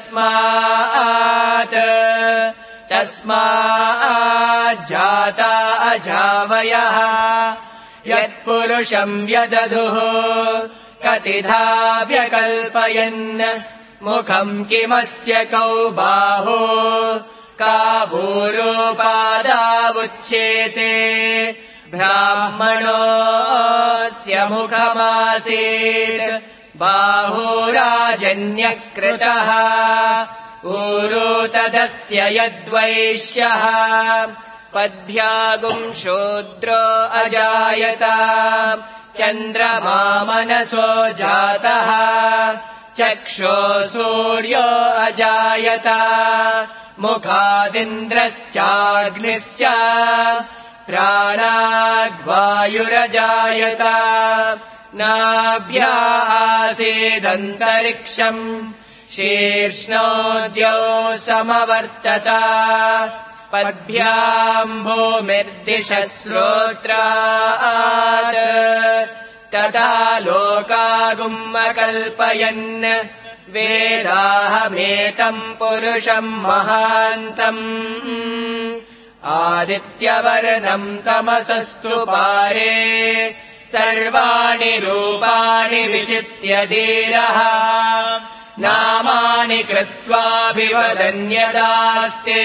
तस्माज्जाता अजावयः यत्पुरुषम् व्यदधुः कतिधा व्यकल्पयन् मुखम् किमस्य कौ बाहो काबूरोपादावुच्येते ब्राह्मणोऽस्य मुखमासीत् बाहुराजन्यकृतः ऊरो तदस्य यद्वैश्यः पद्भ्यागुम् शूद्रो अजायत चन्द्रमा मनसो जातः चक्षो सूर्यो अजायत मुखादिन्द्रश्चाग्निश्च प्राणाद्वायुरजायत नाभ्या आसीदन्तरिक्षम् शीर्ष्णोद्यौ समवर्तत पद्भ्याम् भूमिर्दिशः श्रोत्रात् तथा लोकागुम्मकल्पयन् वेदाहमेतम् पुरुषम् महान्तम् आदित्यवर्णम् तमसस्तु पारे सर्वाणि रूपाणि विचित्य धीरः नामानि कृत्वाभिवदन्यदास्ते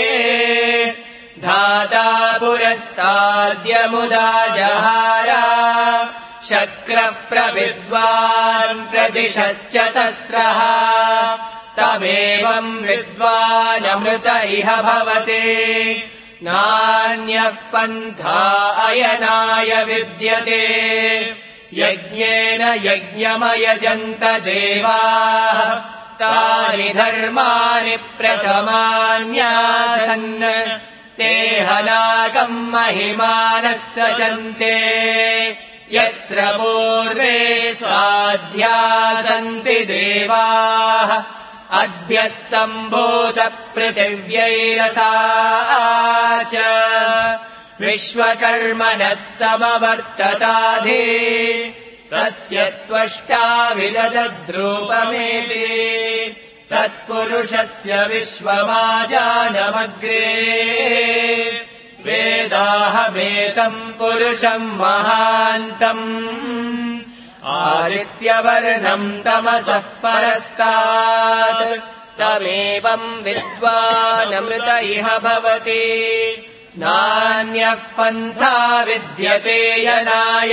धाता पुरस्ताद्यमुदा जहार शक्रः प्रविद्वान् प्रदिशश्चतस्रः तमेवम् विद्वानमृत इह भवति नान्यः पन्था अयनाय विद्यते यज्ञेन यज्ञमयजन्त देवाः तानि धर्माणि प्रथमान्यासन् ते हनाकम् महिमानः सचन्ते यत्र पूर्वे साध्या सन्ति देवाः अद्भ्यः सम्भूतपृथिव्यैरसा च विश्वकर्मणः समवर्तताधे तस्य त्वष्टा विदधद्रूपमेति तत्पुरुषस्य विश्वमाजानमग्रे वेदाहमेतम् पुरुषम् महान्तम् आदित्यवर्णम् तमसः परस्तात् तमेवम् विद्वानमृत इह भवति नान्यः पन्था विद्यते यनाय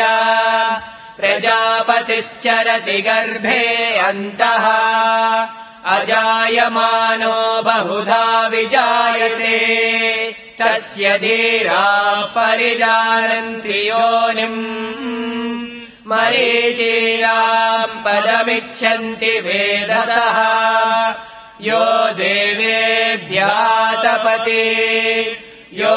प्रजापतिश्चरति गर्भे अन्तः अजायमानो बहुधा विजायते तस्य धीराः परिजानन्ति योनिम् मरीचीनाम् पदमिच्छन्ति वेदसः यो देवेभ्यातपति यो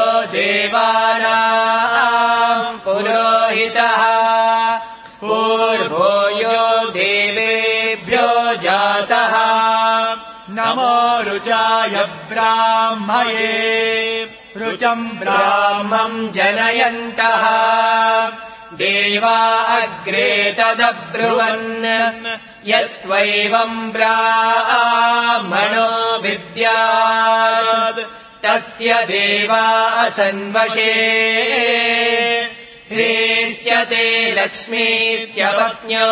देवानाम् पुरोहितः पूर्वो यो देवेभ्यो जातः नमो रुचाय ब्राह्मये रुचम् ब्राह्मम् जनयन्तः देवा अग्रे तदब्रुवन् यस्त्वैवम् ब्राह्मणो विद्यात् तस्य देवा असन्वशे ह्रीस्यते लक्ष्मीस्य पत्न्यो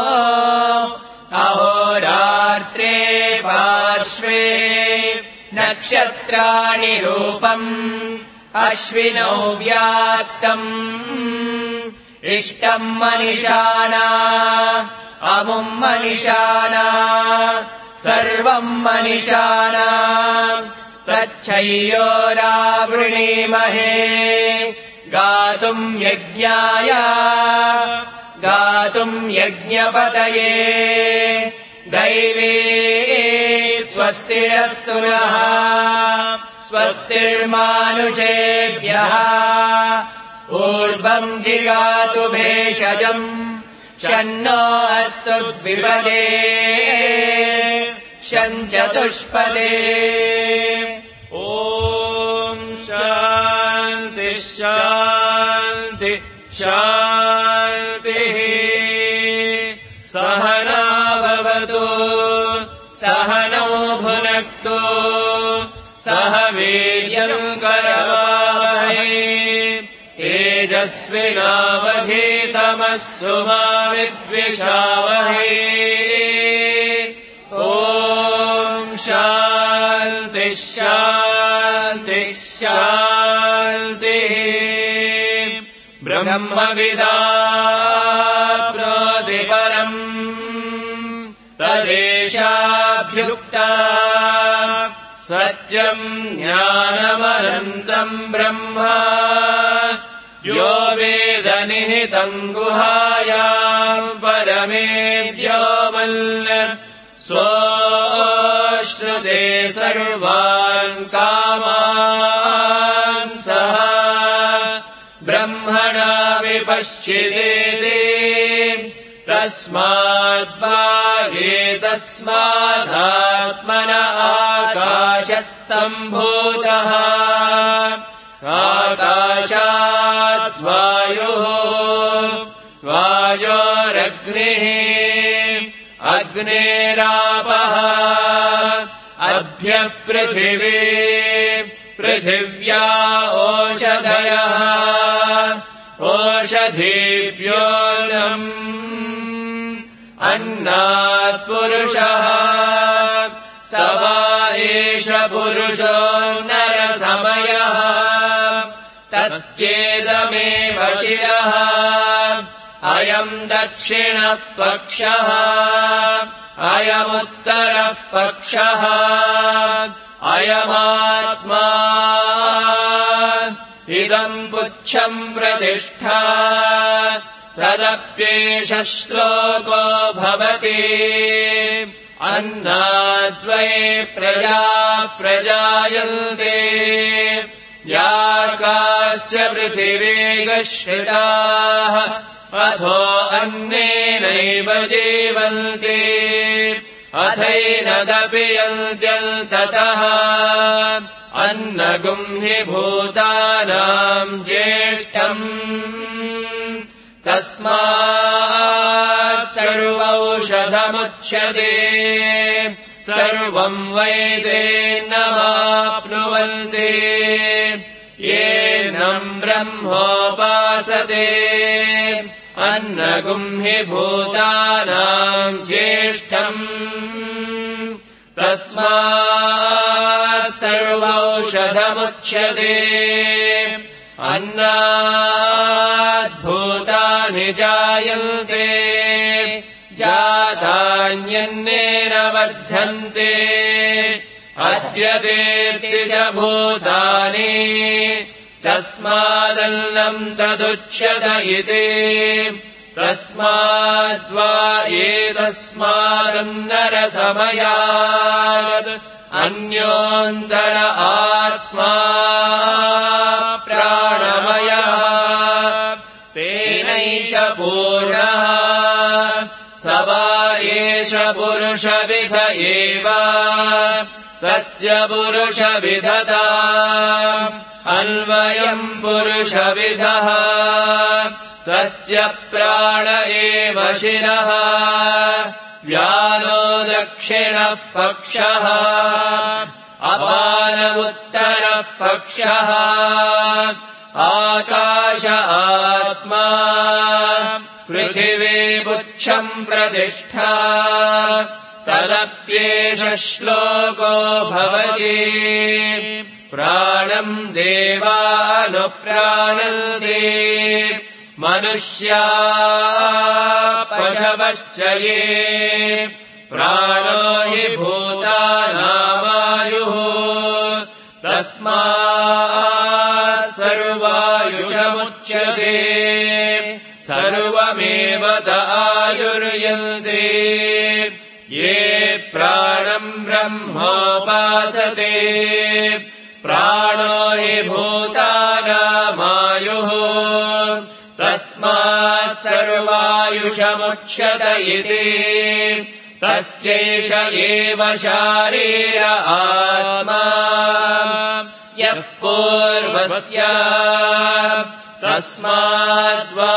अहोरात्रे पार्श्वे नक्षत्राणि रूपम् अश्विनौ व्याक्तम् इष्टम् मनिषाणा अमुम् मनिषाणा सर्वम् मनिषाणा तच्छय्योरावृणीमहे गातुम् यज्ञाय गातुम् यज्ञपतये दैवे स्वस्तिरस्तु नः स्वस्तिर्मानुषेभ्यः ऊर्ध्वम् जिगातु भेषजम् शन्नो अस्तु द्विपदे शञ्चतुष्पदे ॐ शान्ति शान्ति शान्तिः सहना भवतु सहनौ भुनक्तु सह वीर्यम् करवावहै तेजस्विनावधीतमस्तु मा विद्विषावहै ॐ शान्ति शान्ति शान्तिः ब्रह्मविदाप्नोतिपरम् तदेशाभ्युक्ता सत्यम् ज्ञानमनन्तम् ब्रह्म यो वेद निहितम् गुहायाम् परमेभ्यो मल्ल स्वश्रुते सर्वान् कामान् सः ब्रह्मणा विपश्चिदेति तस्माद्भागेतस्मादात्मन आकाशः सम्भूतः आकाशात् वायुः वायोरग्निः अग्नेरापः अभ्यः पृथिवी पृथिव्या ओषधयः ओषधीभ्योऽन्नम् अन्नात् पुरुषः स वा एष पुरुषो नरसमयः तस्येदमेव शिरः अयम् दक्षिणः पक्षः अयमुत्तरः पक्षः अयमात्मा इदम् पुच्छम् प्रतिष्ठा तदप्येष श्लोको भवति अन्नाद्वै प्रजाः प्रजायन्ते याकाश्च पृथिवीगश्रिताः अथो अन्नेनैव जीवन्ति अथैनदपि यन्त्यन्ततः अन्नगुम् हि भूतानाम् ज्येष्ठम् तस्मात् सर्वौषधमुच्यते सर्वम् वैदेनमाप्नुवन्ति येनम् ब्रह्मोपासते अन्नगुम् हि भूतानाम् ज्येष्ठम् तस्मात् सर्वौषधमुच्यते अन्नात् भूतानि जायन्ते जातान्यन्नेन वर्धन्ते अद्यतेति च भूतानि तस्मादन्नम् तदुच्यत इति तस्माद्वा एतस्मादन्नरसमयात् अन्योऽन्तर आत्मा प्राणमयः तेनैष पूर्णः स वा एष पुरुषविध एव तस्य पुरुषविधता अन्वयम् पुरुषविधः तस्य प्राण एव शिरः व्यानो दक्षिणः पक्षः अपानमुत्तरः पक्षः आकाश आत्मा पृथिवी पुच्छम् प्रतिष्ठा तदप्येष श्लोको भवति प्राणम् देवानुप्राणन्ते मनुष्या पशवश्च ये प्राणो हि भूतानामायुः तस्मात् सर्वायुषमुच्यते सर्वमेव त आयुर्यन्ते ये प्राणम् ब्रह्मोपासते प्राणो हि भूतानामायुः तस्मात् सर्वायुषमुच्यत इति तस्यैष एव शारीर आत्मा यः पूर्वस्य तस्माद्वा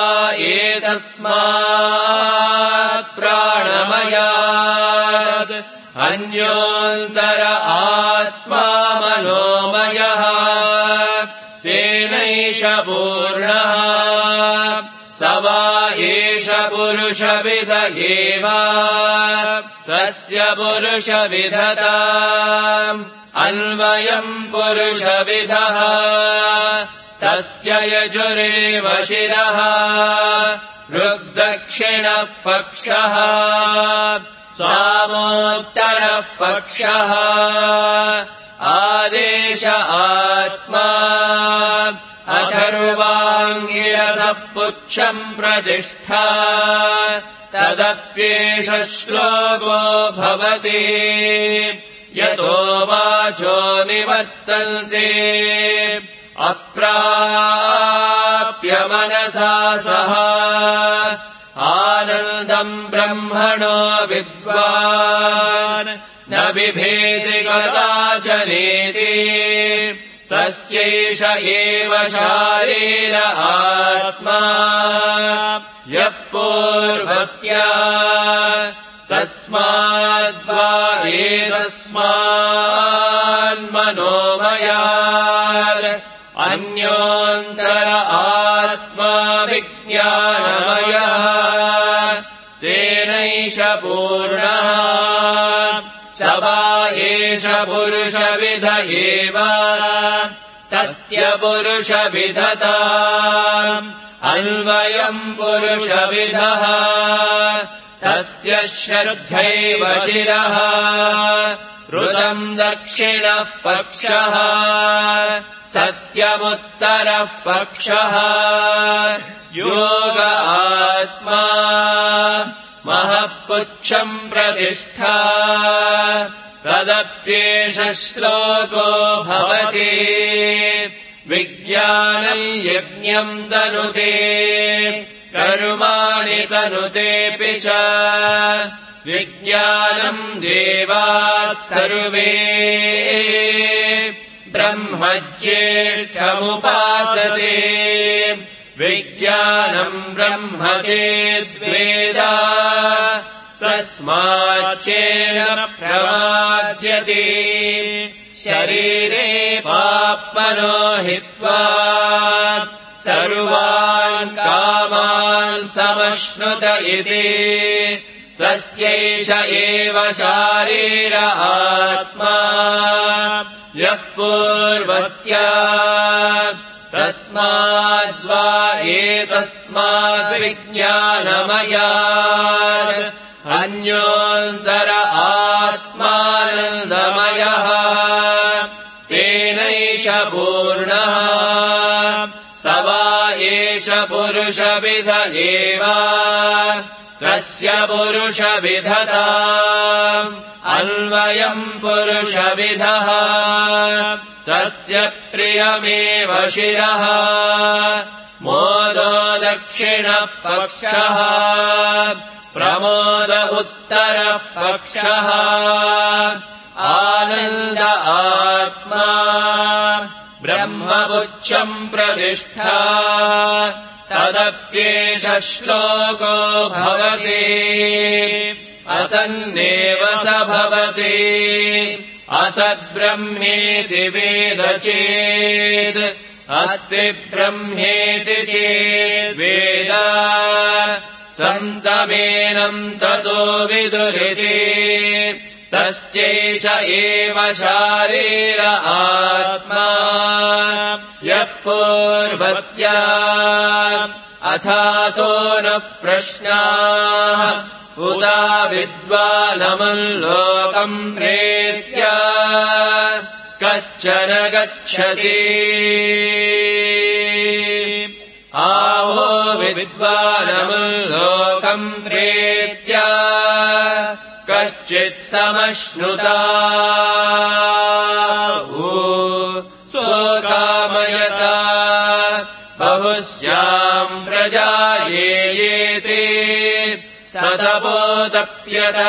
एतस्मात् प्राणमयात् अन्योऽन्तर आत्मा मनोमयः तेनैष पूर्णः स वा एष पुरुषविध एव तस्य पुरुषविधता अन्वयम् पुरुषविधः तस्य यजुरेव शिरः ऋग्दक्षिणः पक्षः सामोत्तरः पक्षः आदेश आत्मा अथर्वाङ्गिरसः पुच्छम् प्रतिष्ठा तदप्येष श्लोको भवति यतो वाचो निवर्तन्ते अप्राप्य मनसा सह आनन्दम् ब्रह्मणो विद्वान् न बिभेति कदाचनेति तस्यैष एव शारीर आत्मा यः पूर्वस्य तस्माद्वा एतस्मान्मनोमयात् अन्योऽन्तर आत्मा विज्ञानमयः तेनैष पूर्णः स वा एष पुरुषविध एव तस्य पुरुषविधता अन्वयम् पुरुषविधः तस्य श्रद्धैव शिरः ऋतम् दक्षिणः पक्षः सत्यमुत्तरः पक्षः योग आत्मा महःपुच्छम् प्रतिष्ठा तदप्येष श्लोको भवति विज्ञानम् यज्ञम् तनुते कर्माणि तनुतेऽपि च विज्ञानम् देवाः सर्वे ब्रह्मज्येष्ठमुपासते विज्ञानम् ब्रह्म चेद्वेद तस्माच्चेन प्रमाद्यते शरीरे पाप्मनो हित्वा सर्वान् कामान् समश्नुत इति तस्यैष एव शारीर आत्मा यः पूर्वस्य तस्माद्वा एतस्माद्विज्ञानमयात् अन्योन्तर आत्मानन्दमयः तेनैष पूर्णः स वा एष पुरुषविद एव तस्य पुरुषविधता अन्वयम् पुरुषविधः तस्य प्रियमेव शिरः मोदो दक्षिणपक्षः प्रमोद उत्तरपक्षः आनन्द आत्मा ब्रह्मपुच्छम् प्रतिष्ठा तदप्येष श्लोको भवति असन्नेव स भवति असद्ब्रह्मेति वेद चेत् अस्ति ब्रह्मेति चेद्वेद सन्तमेनम् ततो विदुरिति तस्यैष एव शारीर आत्मा यः पूर्वस्य अथातो न प्रश्नाः उदा विद्वानमल्लोकम् प्रेत्य कश्चन गच्छति आहो विद्वानमल्लोकम् प्रेत्य कश्चित् समश्नुता सोकामयता बहुस्याम् प्रजायेयेति सतपोतप्यता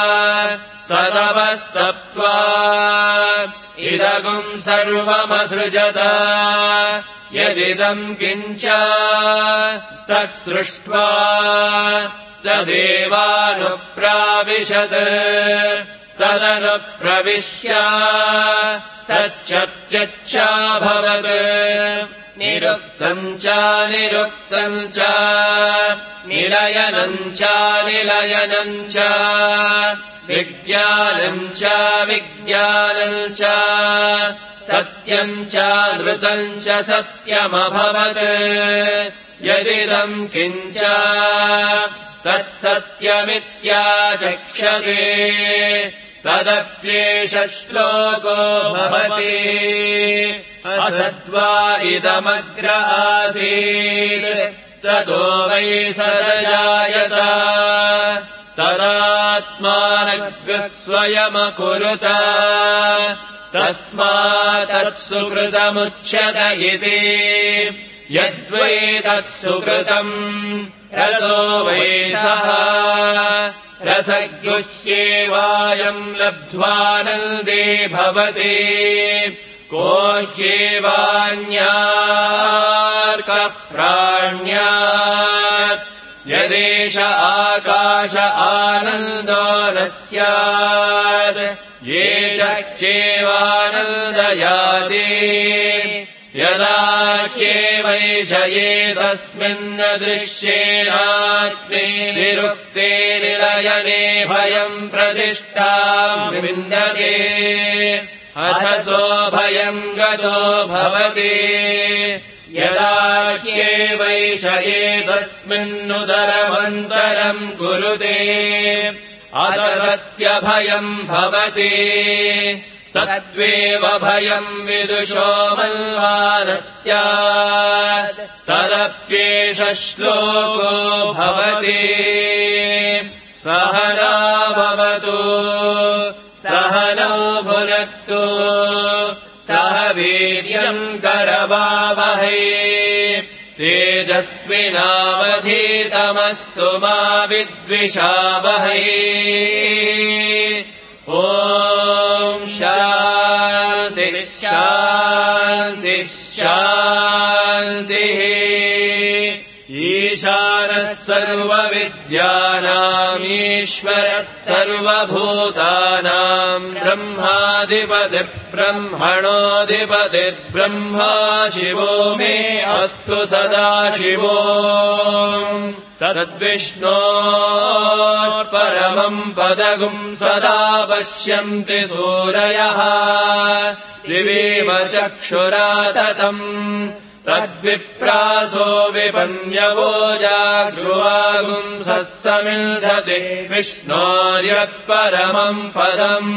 सतपस्तप्त्वा इदगुम् सर्वमसृजत यदिदम् किञ्च तत्सृष्ट्वा तदेवानुप्राविशत् तदनुप्रविश्य सच्चत्यच्छाभवत् निरुक्तम् च निरुक्तम् च निलयनम् च निलयनम् च विज्ञानम् च विज्ञानम् च सत्यम् च नृतम् च सत्यमभवत् यदिदम् किञ्च तत्सत्यमित्याचक्षते तदप्येष श्लोको भवति असद्वा इदमग्र आसीत् ततो वै सदजायत तदात्मानग्रः स्वयमकुरुत तस्मात्तत्सुकृतमुच्यत इति यद्वै तत्सुकृतम् रसो वै सः रसगुह्येवायम् लब्ध्वानन्दे भवति को ह्येवान्यार्कप्राण्यात् यदेष आकाश आनन्दो न स्यात् येष ह्येवानन्दयाति यदा ह्येवैष एतस्मिन्न दृश्येनाग्ने निरुक्ते निलयने भयम् प्रतिष्ठाम् विन्दते अथ सो भयम् गतो भवति यदा ह्येवैष एतस्मिन्नुदरमन्तरम् कुरुते अथ तस्य भयम् भवति तद्वेव भयम् विदुषो मन्वानस्य तदप्येष श्लोको भवति सहना भवतु सहनौ भुनक्तु सह वीर्यम् करवावहै तेजस्विनावधीतमस्तु मा विद्विषावहै ॐ शान्तिः भूतानामीश्वरः सर्वभूतानां ब्रह्माधिपतिर्ब्रह्मणोऽधिपतिर्ब्रह्मा शिवो मे अस्तु सदा शिवो तद्विष्णोर्परमम् पदगुम् सदा पश्यन्ति सूरयः दिवीव चक्षुराततम् तद्विप्रासो विपन्यवो जागृवागुंसः समिन्धति विष्णोर्यत्परमम् पदम्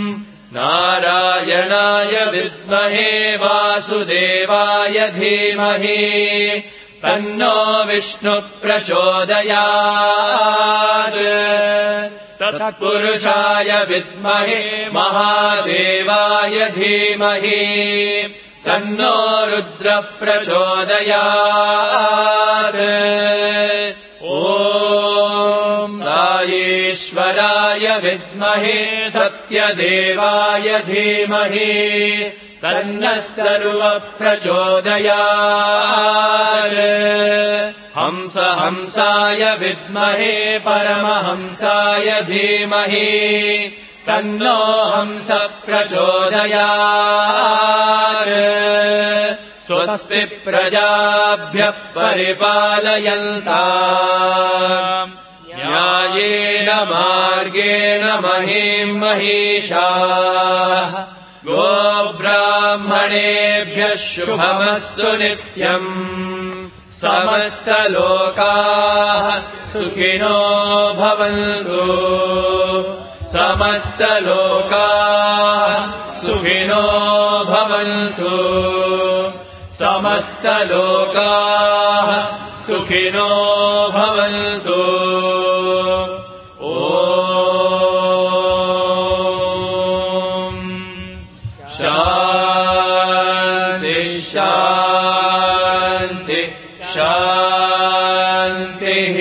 नारायणाय विद्महे वासुदेवाय धीमहि तन्नो विष्णुः प्रचोदयात् तत्पुरुषाय विद्महे महादेवाय धीमहि तन्नो रुद्रः प्रचोदयात् ॐ साईश्वराय विद्महे सत्यदेवाय धीमहि तन्नः सर्वः प्रचोदयात् हंसाय विद्महे परमहंसाय धीमहि तन्नो हंसः प्रचोदयात् स्वस्ति प्रजाभ्यः परिपालयन्ताम् न्यायेन मार्गेण महीं महिषाः गोब्राह्मणेभ्यः शुभमस्तु नित्यम् समस्तलोकाः सुखिनो भवन्तु समस्तलोकाः सुखिनो भवन्तु समस्तलोकाः सुखिनो भवन्तु ॐ शान्ति शान्ति शान्तिः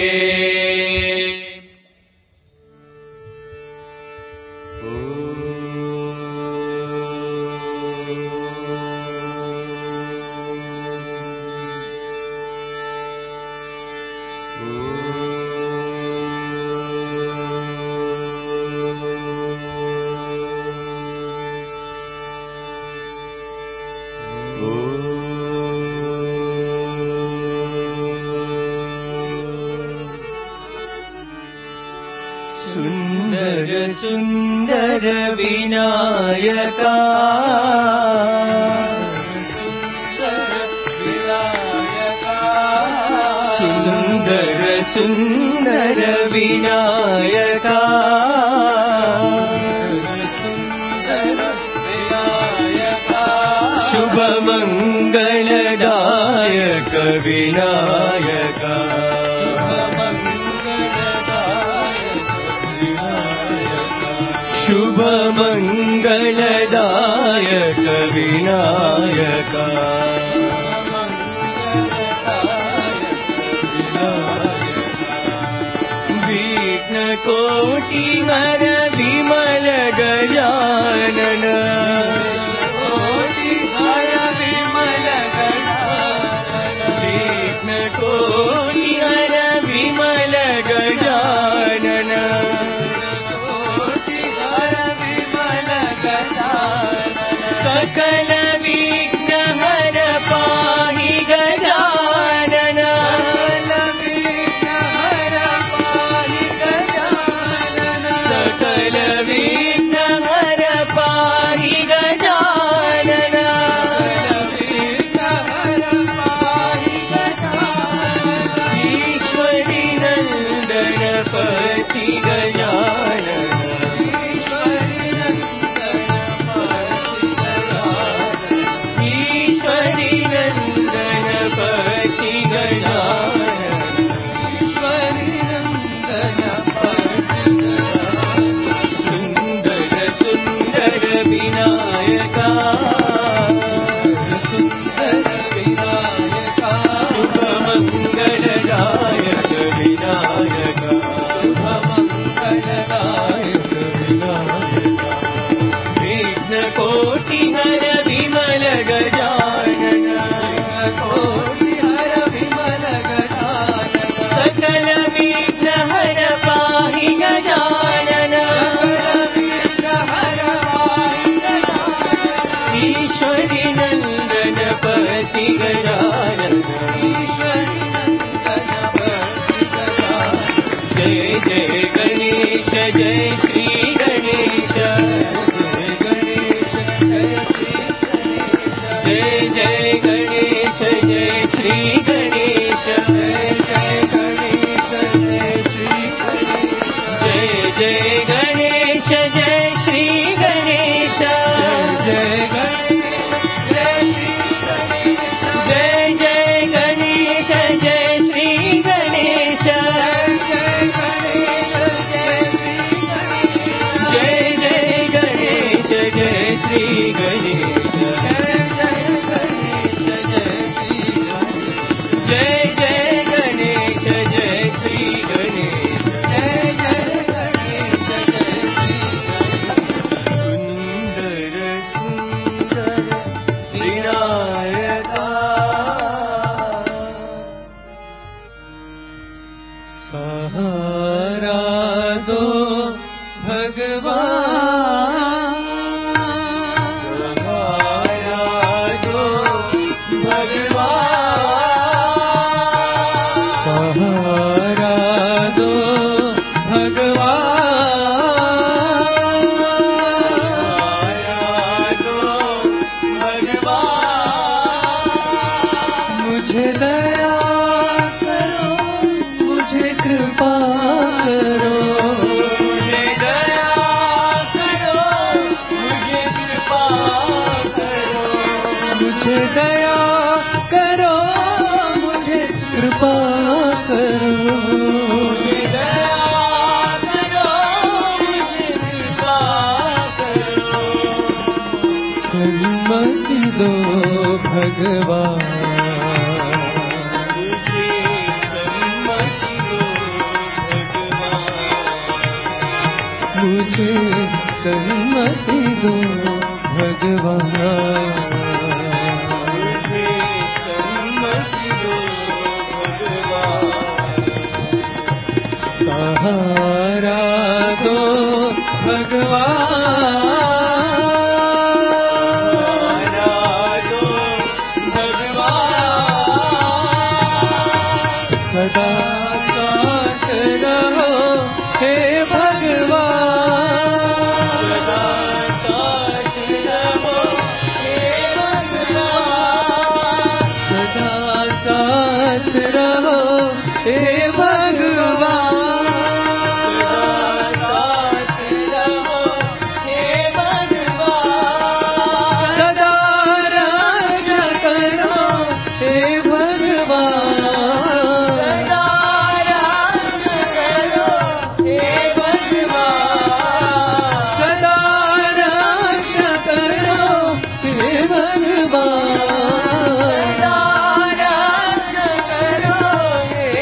सुन्दर विनायका सुन्दर विनायका शुभमङ्गलदायक विनायका शुभमङ्गलदायक विनायका विघ्नकोटिहर विमल गजानन विघ्नकोटिहर विमल गजानन सकल विघ्नहर पाहि गजानन सकल विघ्नहर पाहि गजानन ईश्वरी नन्दन पति गजानन शुभमङ्गलदायक विनायका गणेश जय श्री गणेश जय जय गणेश जय श्री गणेश जय गणेश जय श्री गणेश जय जय गणेश जय श्री गणेश जय जय गणेश जय श्री गणेश जय जय गणेश जय श्री गणेश सुंदर विनायका सहारा दो भगवान सहारा दो भगवान सहारा दो भगवान सहारा दो भगवान मुझे दया करो मुझे कृपा करो मुझे दया करो मुझे कृपा करो मुझे दया करो मुझे कृपा करो मुझे दया करो मुझे कृपा करो सम्मति दो भगवान मुझे सम्मति दो भगवान मुझे सम्मति दो भगवान सहारा दो भगवान सहारा दो भगवान सदा साथ रहो हे भगवान सदा साथ रहो हे भगवान सदा साथ रहो हे भगवान सदा साथ रहो हे भगवान सदा रक्षा करो हे भगवान सदा रक्षा करो हे भगवान सदा रक्षा करो हे भगवान सदा रक्षा करो हे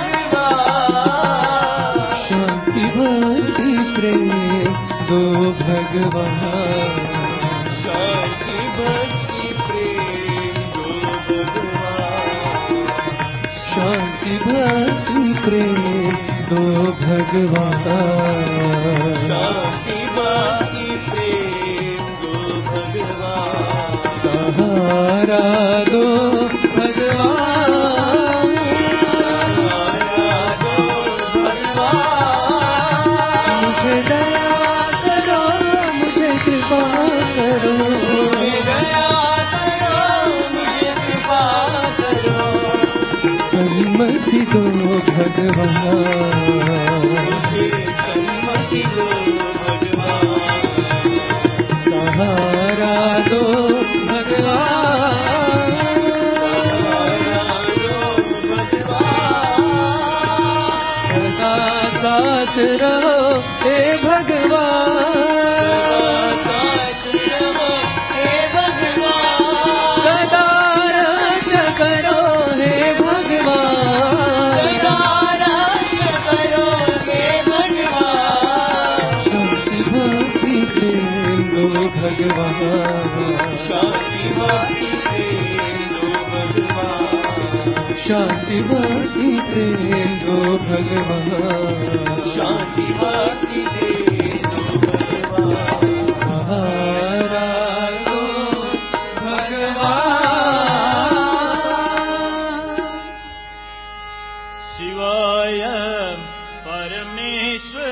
भगवान शांति भक्ति प्रेम दो भगवान शांति भक्ति प्रेम दो भगवान शांति भक्ति प्रेम दो भगवान शांति भक्ति प्रेम दो भगवान सहारा दो भगवान सहारा दो भगवान मुझे दया करो मुझे कृपा करो मुझे दया करो मुझे कृपा करो सम्मति दो भगवान मुझे सम्मति दो भगवान सहारा दो भगवान सहारा दो भगवान सदा साथ रहो हे भगवान साथ रहो हे भगवान सदा रक्षा करो हे भगवान सदा रक्षा करो हे भगवान शांति भक्ति प्रेम दो भगवान शांति भक्ति प्रेम दो भगवान शांति भक्ति प्रेम दो भगवान शांति भक्ति प्रेम दो भगवान सहारा दो भगवान शिवाय परमेश्वर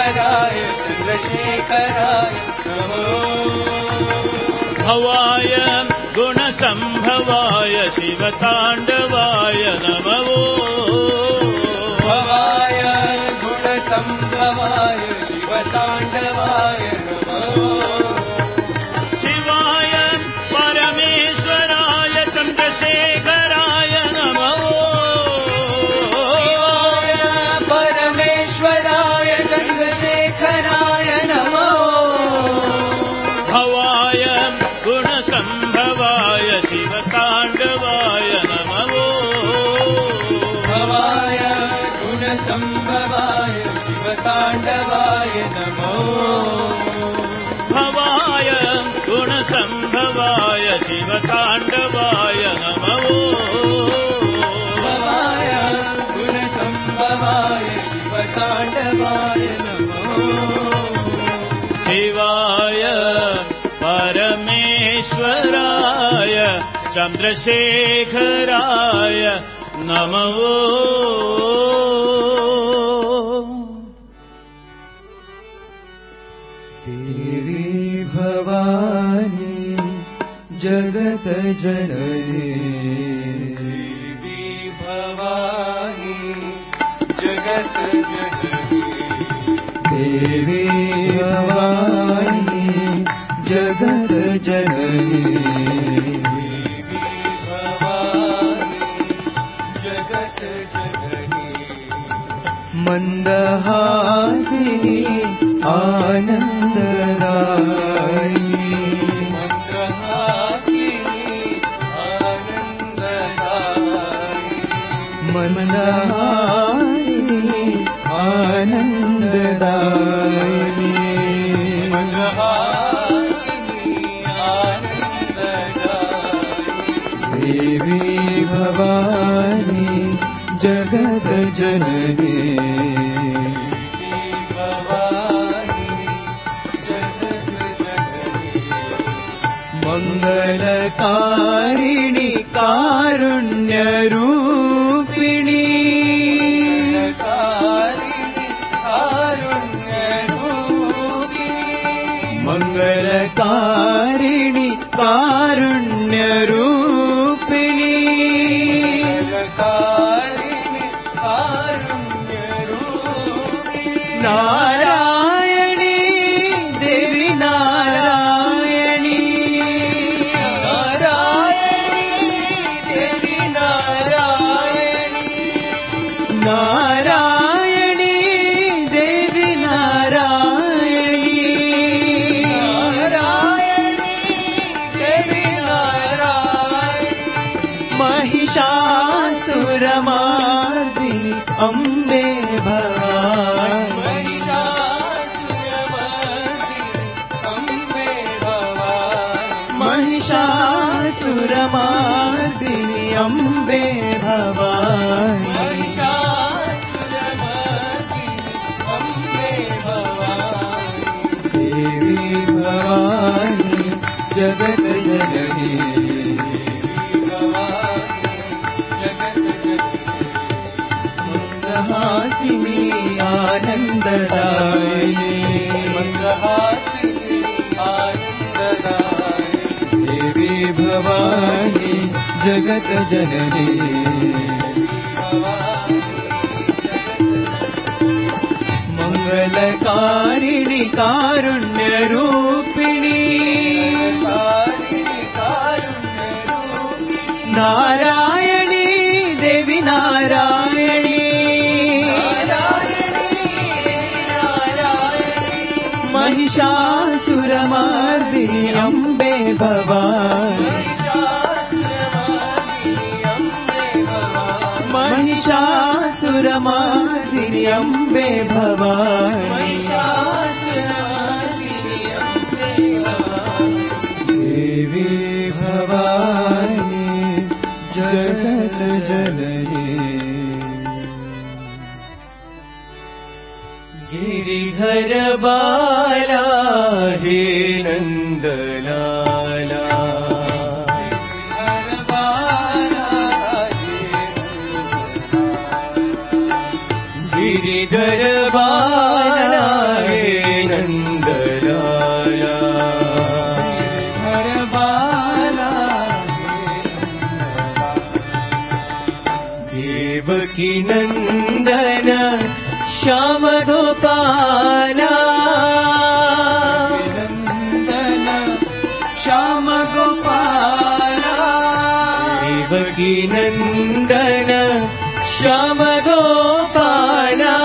चन्द्रशेखराय चन्द्रशेखराय नमो भवाय गुणसम्भवाय शिवताण्डवाय नमो भवाय गुणसम्भवाय शिवताण्डवाय नमो शिवाय परमेश्वराय चन्द्रशेखराय नमो शिवाय परमेश्वराय चन्द्रशेखराय नमो भवाय गुणसम्भवाय शिवताण्डवाय नमो भवाय गुणसम्भवाय शिवताण्डवाय नमो भवाय गुणसम्भवाय शिवताण्डवाय नमो भवाय गुणसम्भवाय शिवताण्डवाय नमो शिवाय परमेश्वराय चन्द्रशेखराय नमो देवी भवानी जगत जननी देवी भवानी जगत जननी देवी भवानी जगत जननी देवी भवानी जगत जननी मंदहासिनी आनंददायिनी मंदहासिनी आनंददायिनी मंदहासिनी आनंददायिनी मंदहासिनी आनंददायिनी देवी भवानी जगत जननी मंगलकारिणी कारुण्यरूपिणी मंगलकारिणी कारुण्यरूपिणी नारायणी देवी नारायणी नारायणी देवी नारायणी महिषासुरमार्दिनि अम्बे भवानी महिषासुरमार्दिनि अम्बे भवानी देवी भवानी जगत जननी मंदहासिनी आनंददायिनी देवी भवानी जगत जननी मंगलकारिणी कारुण्यरूपिणी नारायणी देवी नारायणी महिषासुरमार्दिनि अम्बे भवानी महिषासुरमार्दिनि अम्बे भवानी देवी भवानी जगत जननी गिरिधर बाला हे नंदलाला गिरिधर बाला श्याम गोपाला नंदन श्याम गोपाला देवकी नंदन श्याम गोपाला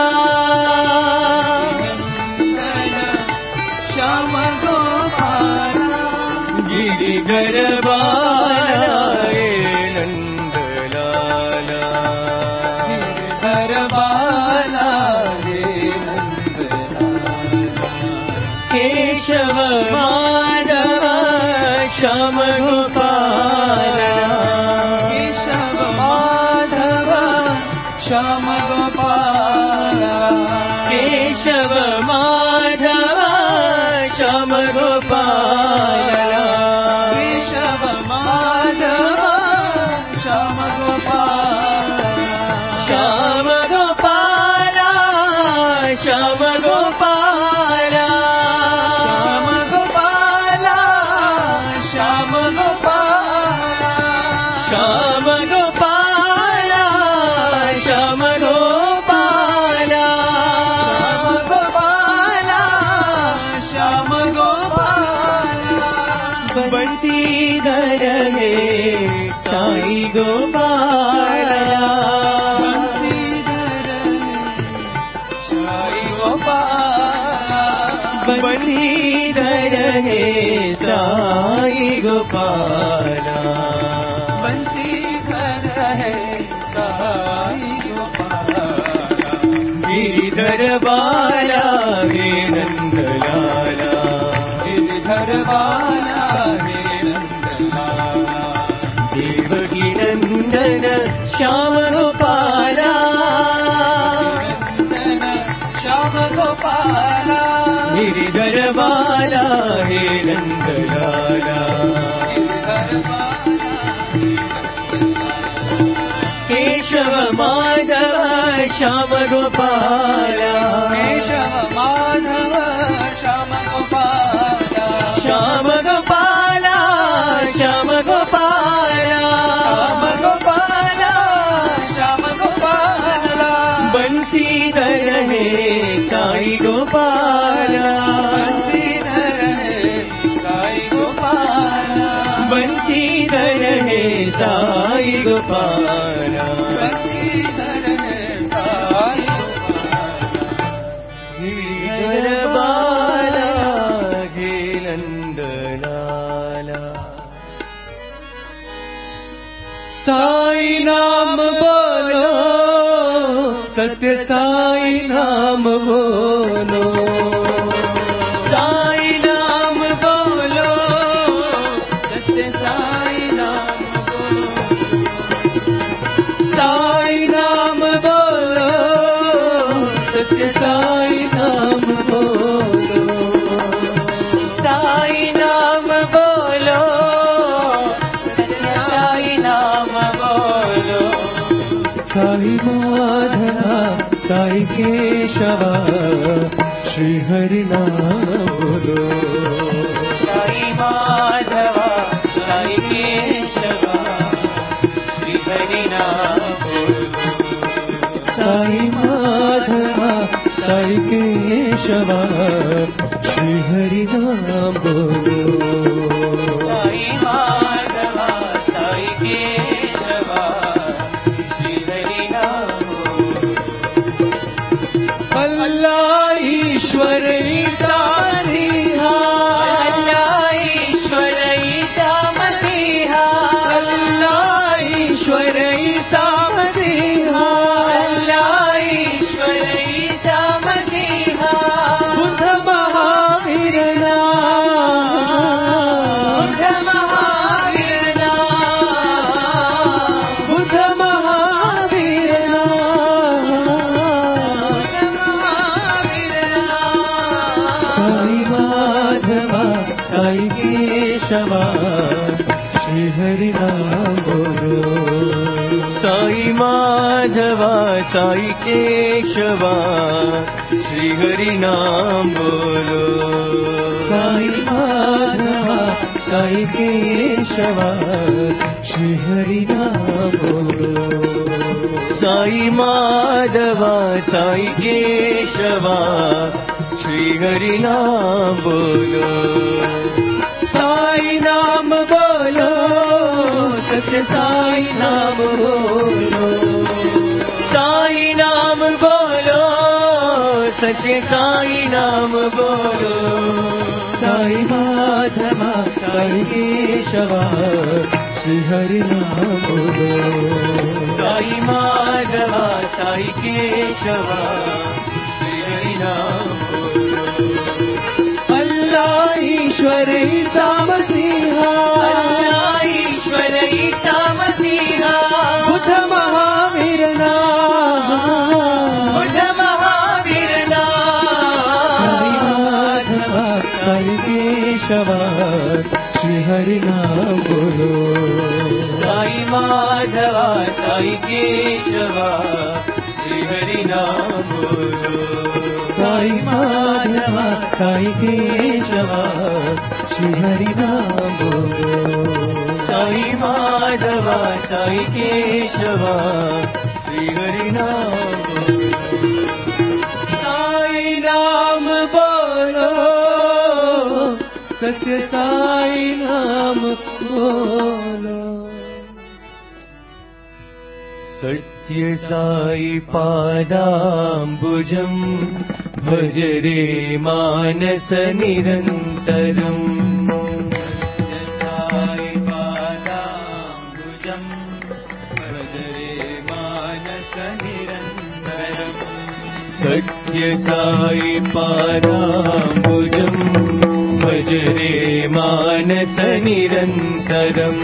श्याम गोपाला गिरिधर बाला नंदलाला गिरिधर बाला केशव माधव श्याम गोपाला केशव माधव श्याम गोपाला केशव माधव श्याम गोपाला केशव माधव श्याम गोपाला श्याम गोपाला श्याम गोपाला श्याम गोपाला श्याम गोपाला श्याम गोपाला श्याम गोपाला श्याम गोपाला बंसीधर है साई गोपाला बंसीधर है साई गोपाला बंसीधर है साई गोपाला बंसीधर है साई गोपाला गिरिधर बाला हे नंदलाला गिरिधर बाला हे नंदलाला देवकी नंदन श्याम गोपाला नंदन श्याम गोपाला गिरिधर बाला हे नंदलाला गिरिधर बाला केशव माधव श्याम गोपाला केशव माधव श्याम गोपाला श्याम गोपाला श्याम गोपाला श्याम गोपाला श्याम गोपाला बंसीधर है साई गोपाला बंसीधर है साई गोपाला बंसीधर है साई गोपाला बंसीधर है साई गिरिधर बाला हे नंदलाला साई नाम बोलो सत्य साई नाम बोलो साई नाम बोलो सत्य साई नाम बोलो साई नाम बोलो सत्य साई नाम बोलो साई नाम बोलो सत्य साई नाम बोलो साई माधवा साई केशवा श्री हरि नाम बोलो साई माधवा साई केशवा श्री हरि नाम बोलो साई माधवा साई केशवा श्री हरि नाम बोलो साई माधवा साई केशवा श्री हरि नाम बोलो अल्लाह ईश्वर ईसा मसीहा अल्लाह ईश्वर ईसा मसीहा अल्लाह ईश्वर ईसा मसीहा अल्लाह ईश्वर ईसा मसीहा बुद्ध महावीर बुद्ध महावीर बुद्ध महावीर साई माधवा साई केशवा श्री हरि नाम बोलो साई माधवा साई केशवा श्री हरि नाम बोलो साई माधवा साई केशवा श्री हरि नाम बोलो साई माधव साई केशव श्री हरि नाम बोलो, साई नाम बोलो, सत्य साई नाम बोलो, साई नाम बोलो, सत्य साई नाम बोलो, साई माधव साई केशव श्री हरि नाम बोलो, साई माधव साई केशव श्री हरि नाम बोलो, अल्लाह ईश्वर ईसा मसीहा, अल्लाह ईश्वर ईसा मसीहा, बुद्ध महावीर नाम, बुद्ध महावीर नाम, साई केशव श्री हरि नाम बोलो, साई माधव साई केशव श्री हरि नाम बोलो, साई माधव साई केशव श्री हरि नाम बोलो, साई माधव साई केशव श्री हरि नाम बोलो, साई नाम बोलो, सत्य साई नाम बोलो, सत्य साई पादाम्बुजं भज रे मानस निरन्तरम्, सत्य साई पादाम्बुजं भज रे मानस निरन्तरम्, सत्य साई पादाम्बुजं भज रे मानस निरन्तरम्,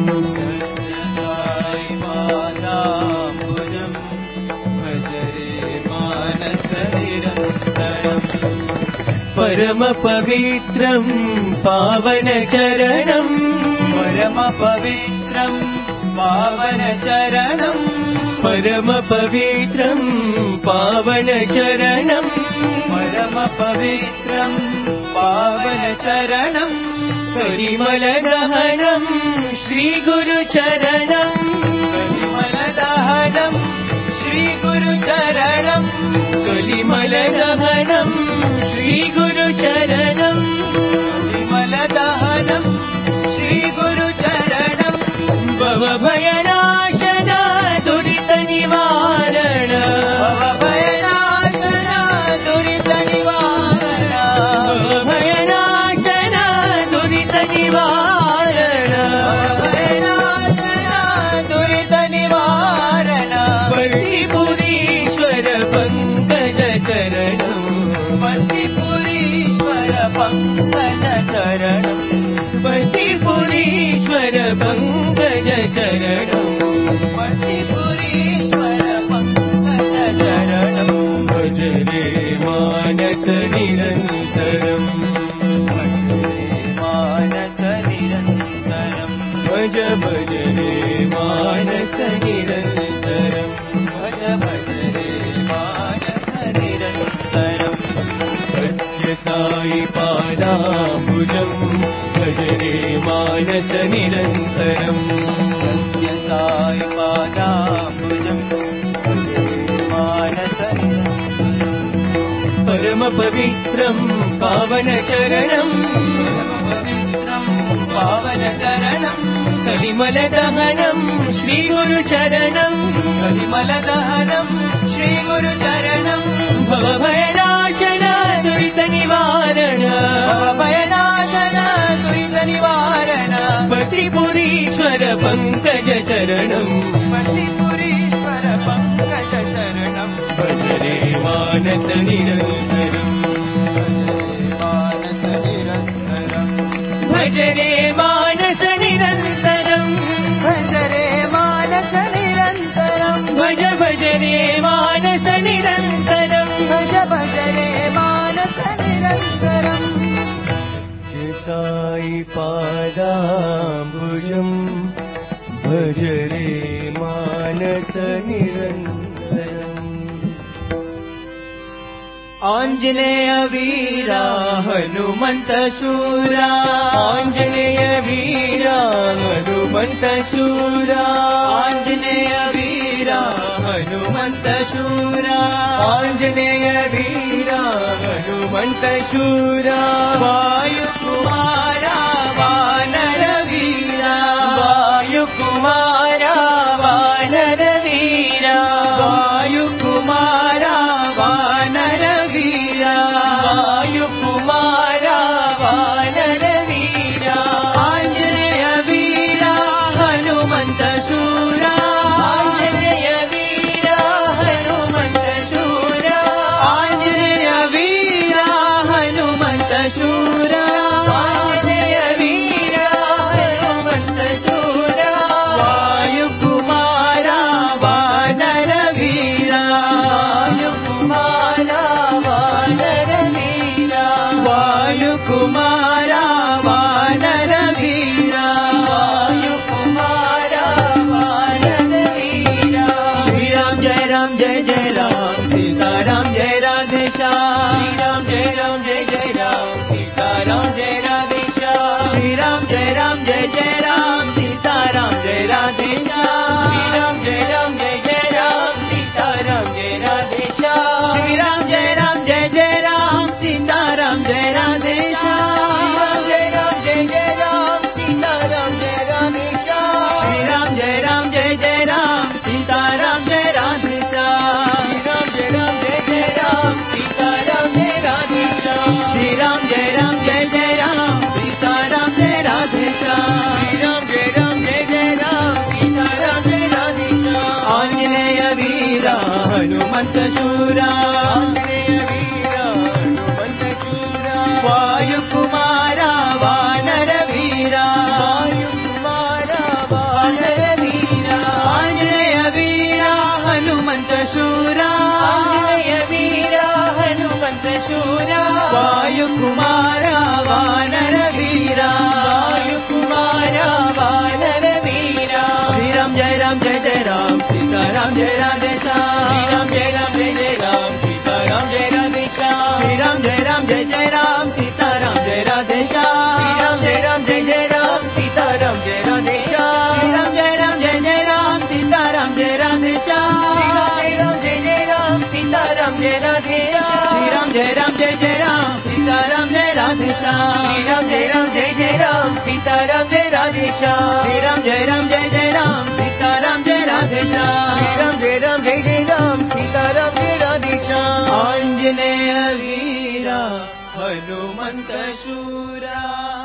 परम पवित्रं पावन चरणं, परम पवित्रं पावन चरणं, परम पवित्रं पावन चरणं, परम पवित्रं पावन चरणं, कलिमल दहनं श्री गुरु चरणं, कलिमल दहनं श्री गुरु चरणं, कलिमल दहनं श्री गुरु चरणं, कलिमल दहनं श्री गुरु चरणं, भव भयनाशन दुरित निवारण, भव भयनाशन दुरित निवारण, भव भयनाशन दुरित निवारण, भव भयनाशन दुरित निवारण, पल्लीपुरीश्वर पंकज चरणं, पल्लीपुरीश्वर पंकज चरणं, पल्लीपुरीश्वर पंकज चरणं, पल्लीपुरीश्वर पंकज चरणं, भज रे मानस निरन्तरं, भज रे मानस निरन्तरं, भज भज रे मानस निरन्तरं, भज भज रे मानस निरन्तरं, सत्य साई पादाम्बुजं भज रे मानस निरन्तरं, सत्य साई पादाम्बुजं भज रे मानस निरन्तरं, परम पवित्रं पावन चरणं, पवित्रं पावन चरणं, कलिमल दहनं श्री गुरु चरणं, कलिमल दहनं श्री गुरु चरणं, भव भयनाशन दुरित निवारण, भव भयनाशन दुरित निवारण, पल्लीपुरीश्वर पंकज चरणं, पल्लीपुरीश्वर पंकज चरणं, भज रे मानस निरन्तरं, मानस निरन्तरं, भज रे मानस निरन्तरं, भज रे मानस निरन्तरं, भज भज रे मानस निरन्तरं, भज भज रे मानस निरन्तरं, साई पादाम्बुजं भज रे मानस निरन्तरम्, आञ्जनेय वीरा हनुमन्त शूरा, आञ्जनेय वीरा हनुमन्त शूरा, आञ्जनेय वीरा हनुमन्त शूरा आञ्जनेय वीरा हनुमन्त शूरा वायुकुमारा वानर वीरा वायुकुमारा वानर वीरा वायुकुमारा वानर वीरा वायुकुमारा वानर वीरा आञ्जनेय वीरा हनुमन्त शूरा आञ्जनेय वीरा हनुमन्त शूरा आञ्जनेय वीरा हनुमन्त शूरा आञ्जनेय वीरा हनुमन्त शूरा वायुकुमारा वानर वीरा वायुकुमारा वानर वीरा वायुकुमारा वानर वीरा वायुकुमारा वानर वीरा श्री राम जय राम जय जय राम सीता राम जय राधे श्याम श्री राम जय जय राम सीता राम जय राधे श्याम श्री राम जय जय राम सीता राम जय राधे श्याम श्री राम जय जय राम सीता राम जय राधे श्याम श्री राम जय जय राम सीता राम जय राधे श्याम श्री राम जय जय राम सीता राम जय राधे श्याम श्री राम जय जय राम सीता राम जय राधे श्याम श्री राम जय जय राम सीता राम जय राधे श्याम श्री राम जय जय राम सीता राम जय राधे श्याम श्री राम जय जय राम सीता राम जय राधे श्याम आञ्जनेय वीरा हनुमन्त शूरा आञ्जनेय वीरा हनुमन्त शूरा वायुकुमारा वानर वीरा वायुकुमारा वानर वीरा आञ्जनेय वीरा हनुमन्त शूरा आञ्जनेय वीरा हनुमन्त शूरा वायुकुमारा वानर वीरा वायुकुमारा वानर वीरा श्री राम जय जय राम सीता राम जय राधे श्याम श्री राम जय जय राम सीता राम जय राधे श्याम श्री राम जय जय राम सीता राम जय राधे श्याम श्री राम जय जय राम सीता राम जय राधे श्याम श्री राम जय जय राम सीता राम जय राधे श्याम श्री राम जय जय राम सीता राम जय राधे श्याम श्री राम जय जय राम सीता राम जय राधे श्याम श्री राम जय जय राम सीता राम जय राधे श्याम श्री राम जय जय राम सीता राम जय राधे श्याम श्री राम जय जय राम सीता राम जय राधे श्याम आञ्जनेय वीरा हनुमन्त शूरा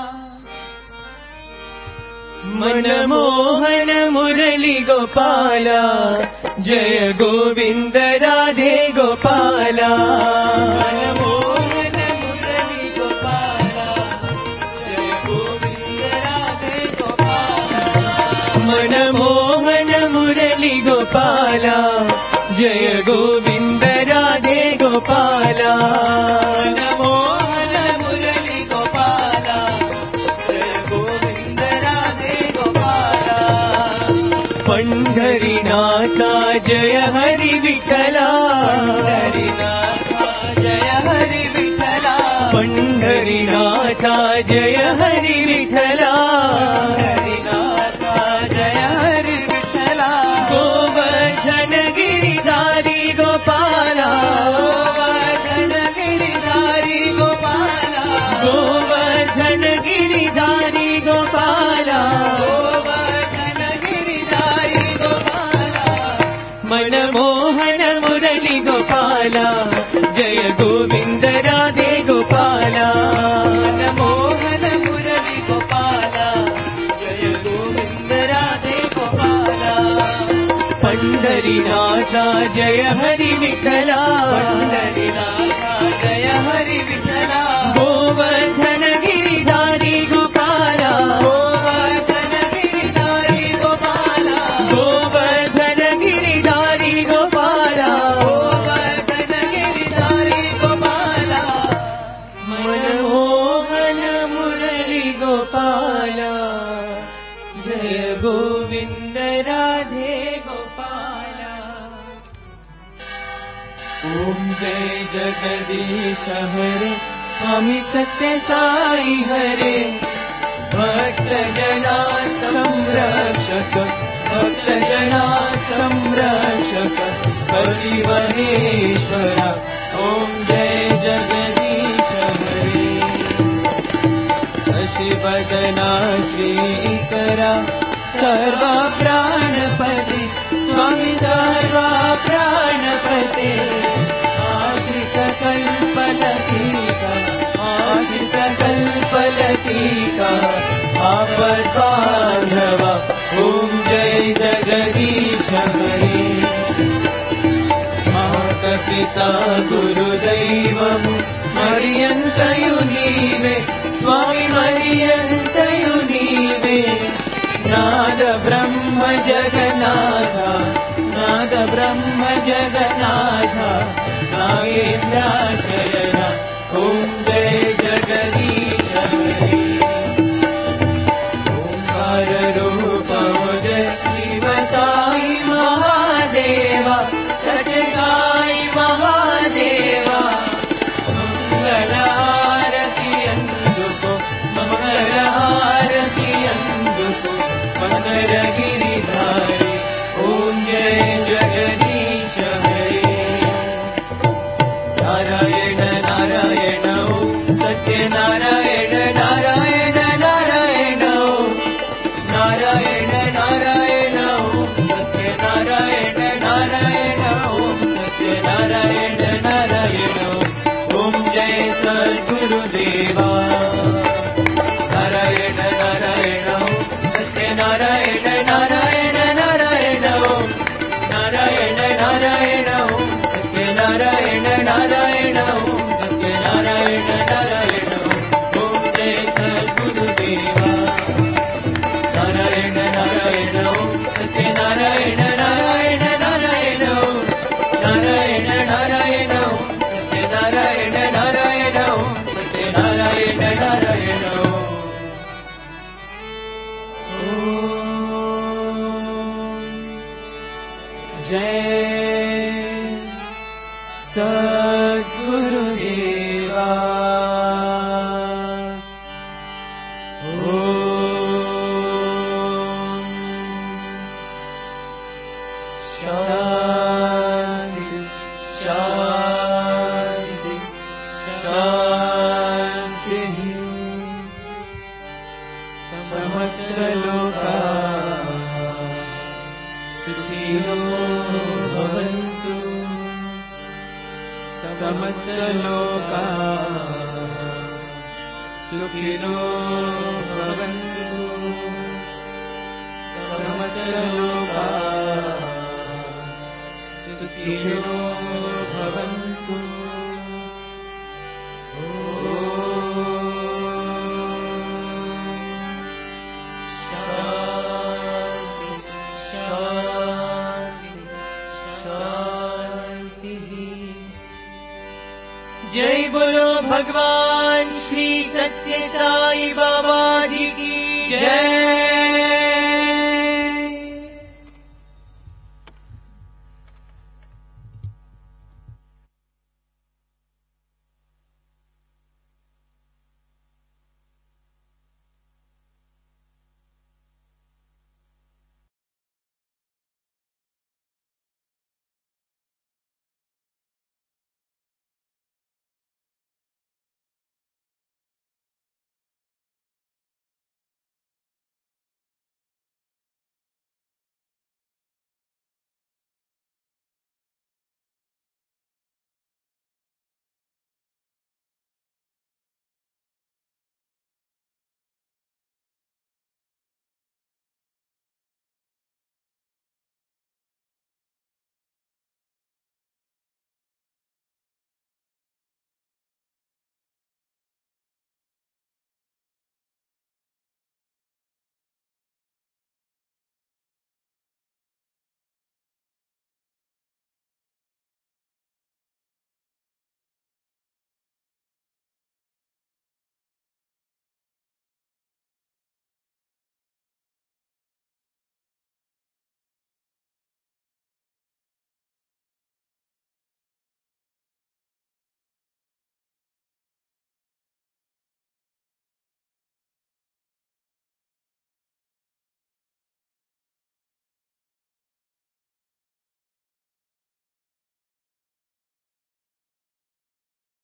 मनमोहन मुरली गोपाला जय गोविन्द राधे गोपाला मनमोहन मुरली गोपाला जय गोविन्द राधे गोपाला मनमोहन मुरली गोपाला जय गोविन्द राधे गोपाला मनमोहन मुरली गोपाला जय गोविन्द राधे गोपाला पंढरीनाथा जय हरि विठला पंढरीनाथा जय हरि विठला पंढरीनाथा जय हरि विठला पंढरीनाथा जय हरि विठला गोवर्धन गिरिधारी गोपाला गोवर्धन गिरिधारी गोपाला गोवर्धन गिरिधारी गोपाला गोवर्धन गिरिधारी गोपाला मनमोहन मुरली गोपाला जय गोविन्द राधे गोपाला मनमोहन मुरली गोपाला जय गोविन्द राधे गोपाला पंढरीनाथा जय हरि विठला पंढरीनाथा जय हरि विठला गोवर्धन गिरिधारी गोपाला गोवर्धन गिरिधारी गोपाला गोवर्धन गिरिधारी गोपाला गोवर्धन गिरिधारी गोपाला मनमोहन मुरली गोपाला जय गोविन्द राधे गोपाला ओम जय जगदीश हरे स्वामी सत्य साई हरे भक्त जना संरक्षक भक्तजना संरक्षक परिवहेश्वर ॐ जय जगदीश हरे अशिवदना श्रीकरा सर्वा प्राणपते स्वामी सर्वा प्राणपते आश्रित कल्पलतिका आपद्बान्धव ॐ जय जगदीश हरे मातापिता गुरुदैवम् मर्यन्तयु नीवे स्वामी मर्यन्तयु नीवे नाद ब्रह्म जगन्नाथ नाद ब्रह्म जगन्नाथ नागेन्द्राशयन ॐ जय जगदीश हरे ओंकार रूप ओजस्वी साई महादेवा सत्य साई महादेवा मंगल आरती अंदुको मंगल आरती अंदुको मंगल गिरिधारी ॐ जय जगदीश हरे नारायण नारायण सत्य नारायण नारायण नारायण नारायण नारायण सत्य नारायण नारायण सत्य नारायण नारायण ॐ जय सद्गुरुदेवा नारायण नारायण सत्य नारायण नारायण नारायण नारायण नारायण सत्य नारायण नारायण सत्य नारायण नारायण ॐ जय सद्गुरुदेवा नारायण नारायण सत्य नारायण नारायण नारायण नारायण नारायण सत्य नारायण नारायण सत्य नारायण नारायण जय सद्गुरुदेवा शांति शांति शांति समस्त लोका सुखिनो भवन्तु समस्त लोका सुखिनो भवन्तु समस्त लोका सुखिनो भवन्तु शांति शांति शांति जय बोलो भगवान श्री सत्य साई बाबा जी की जय।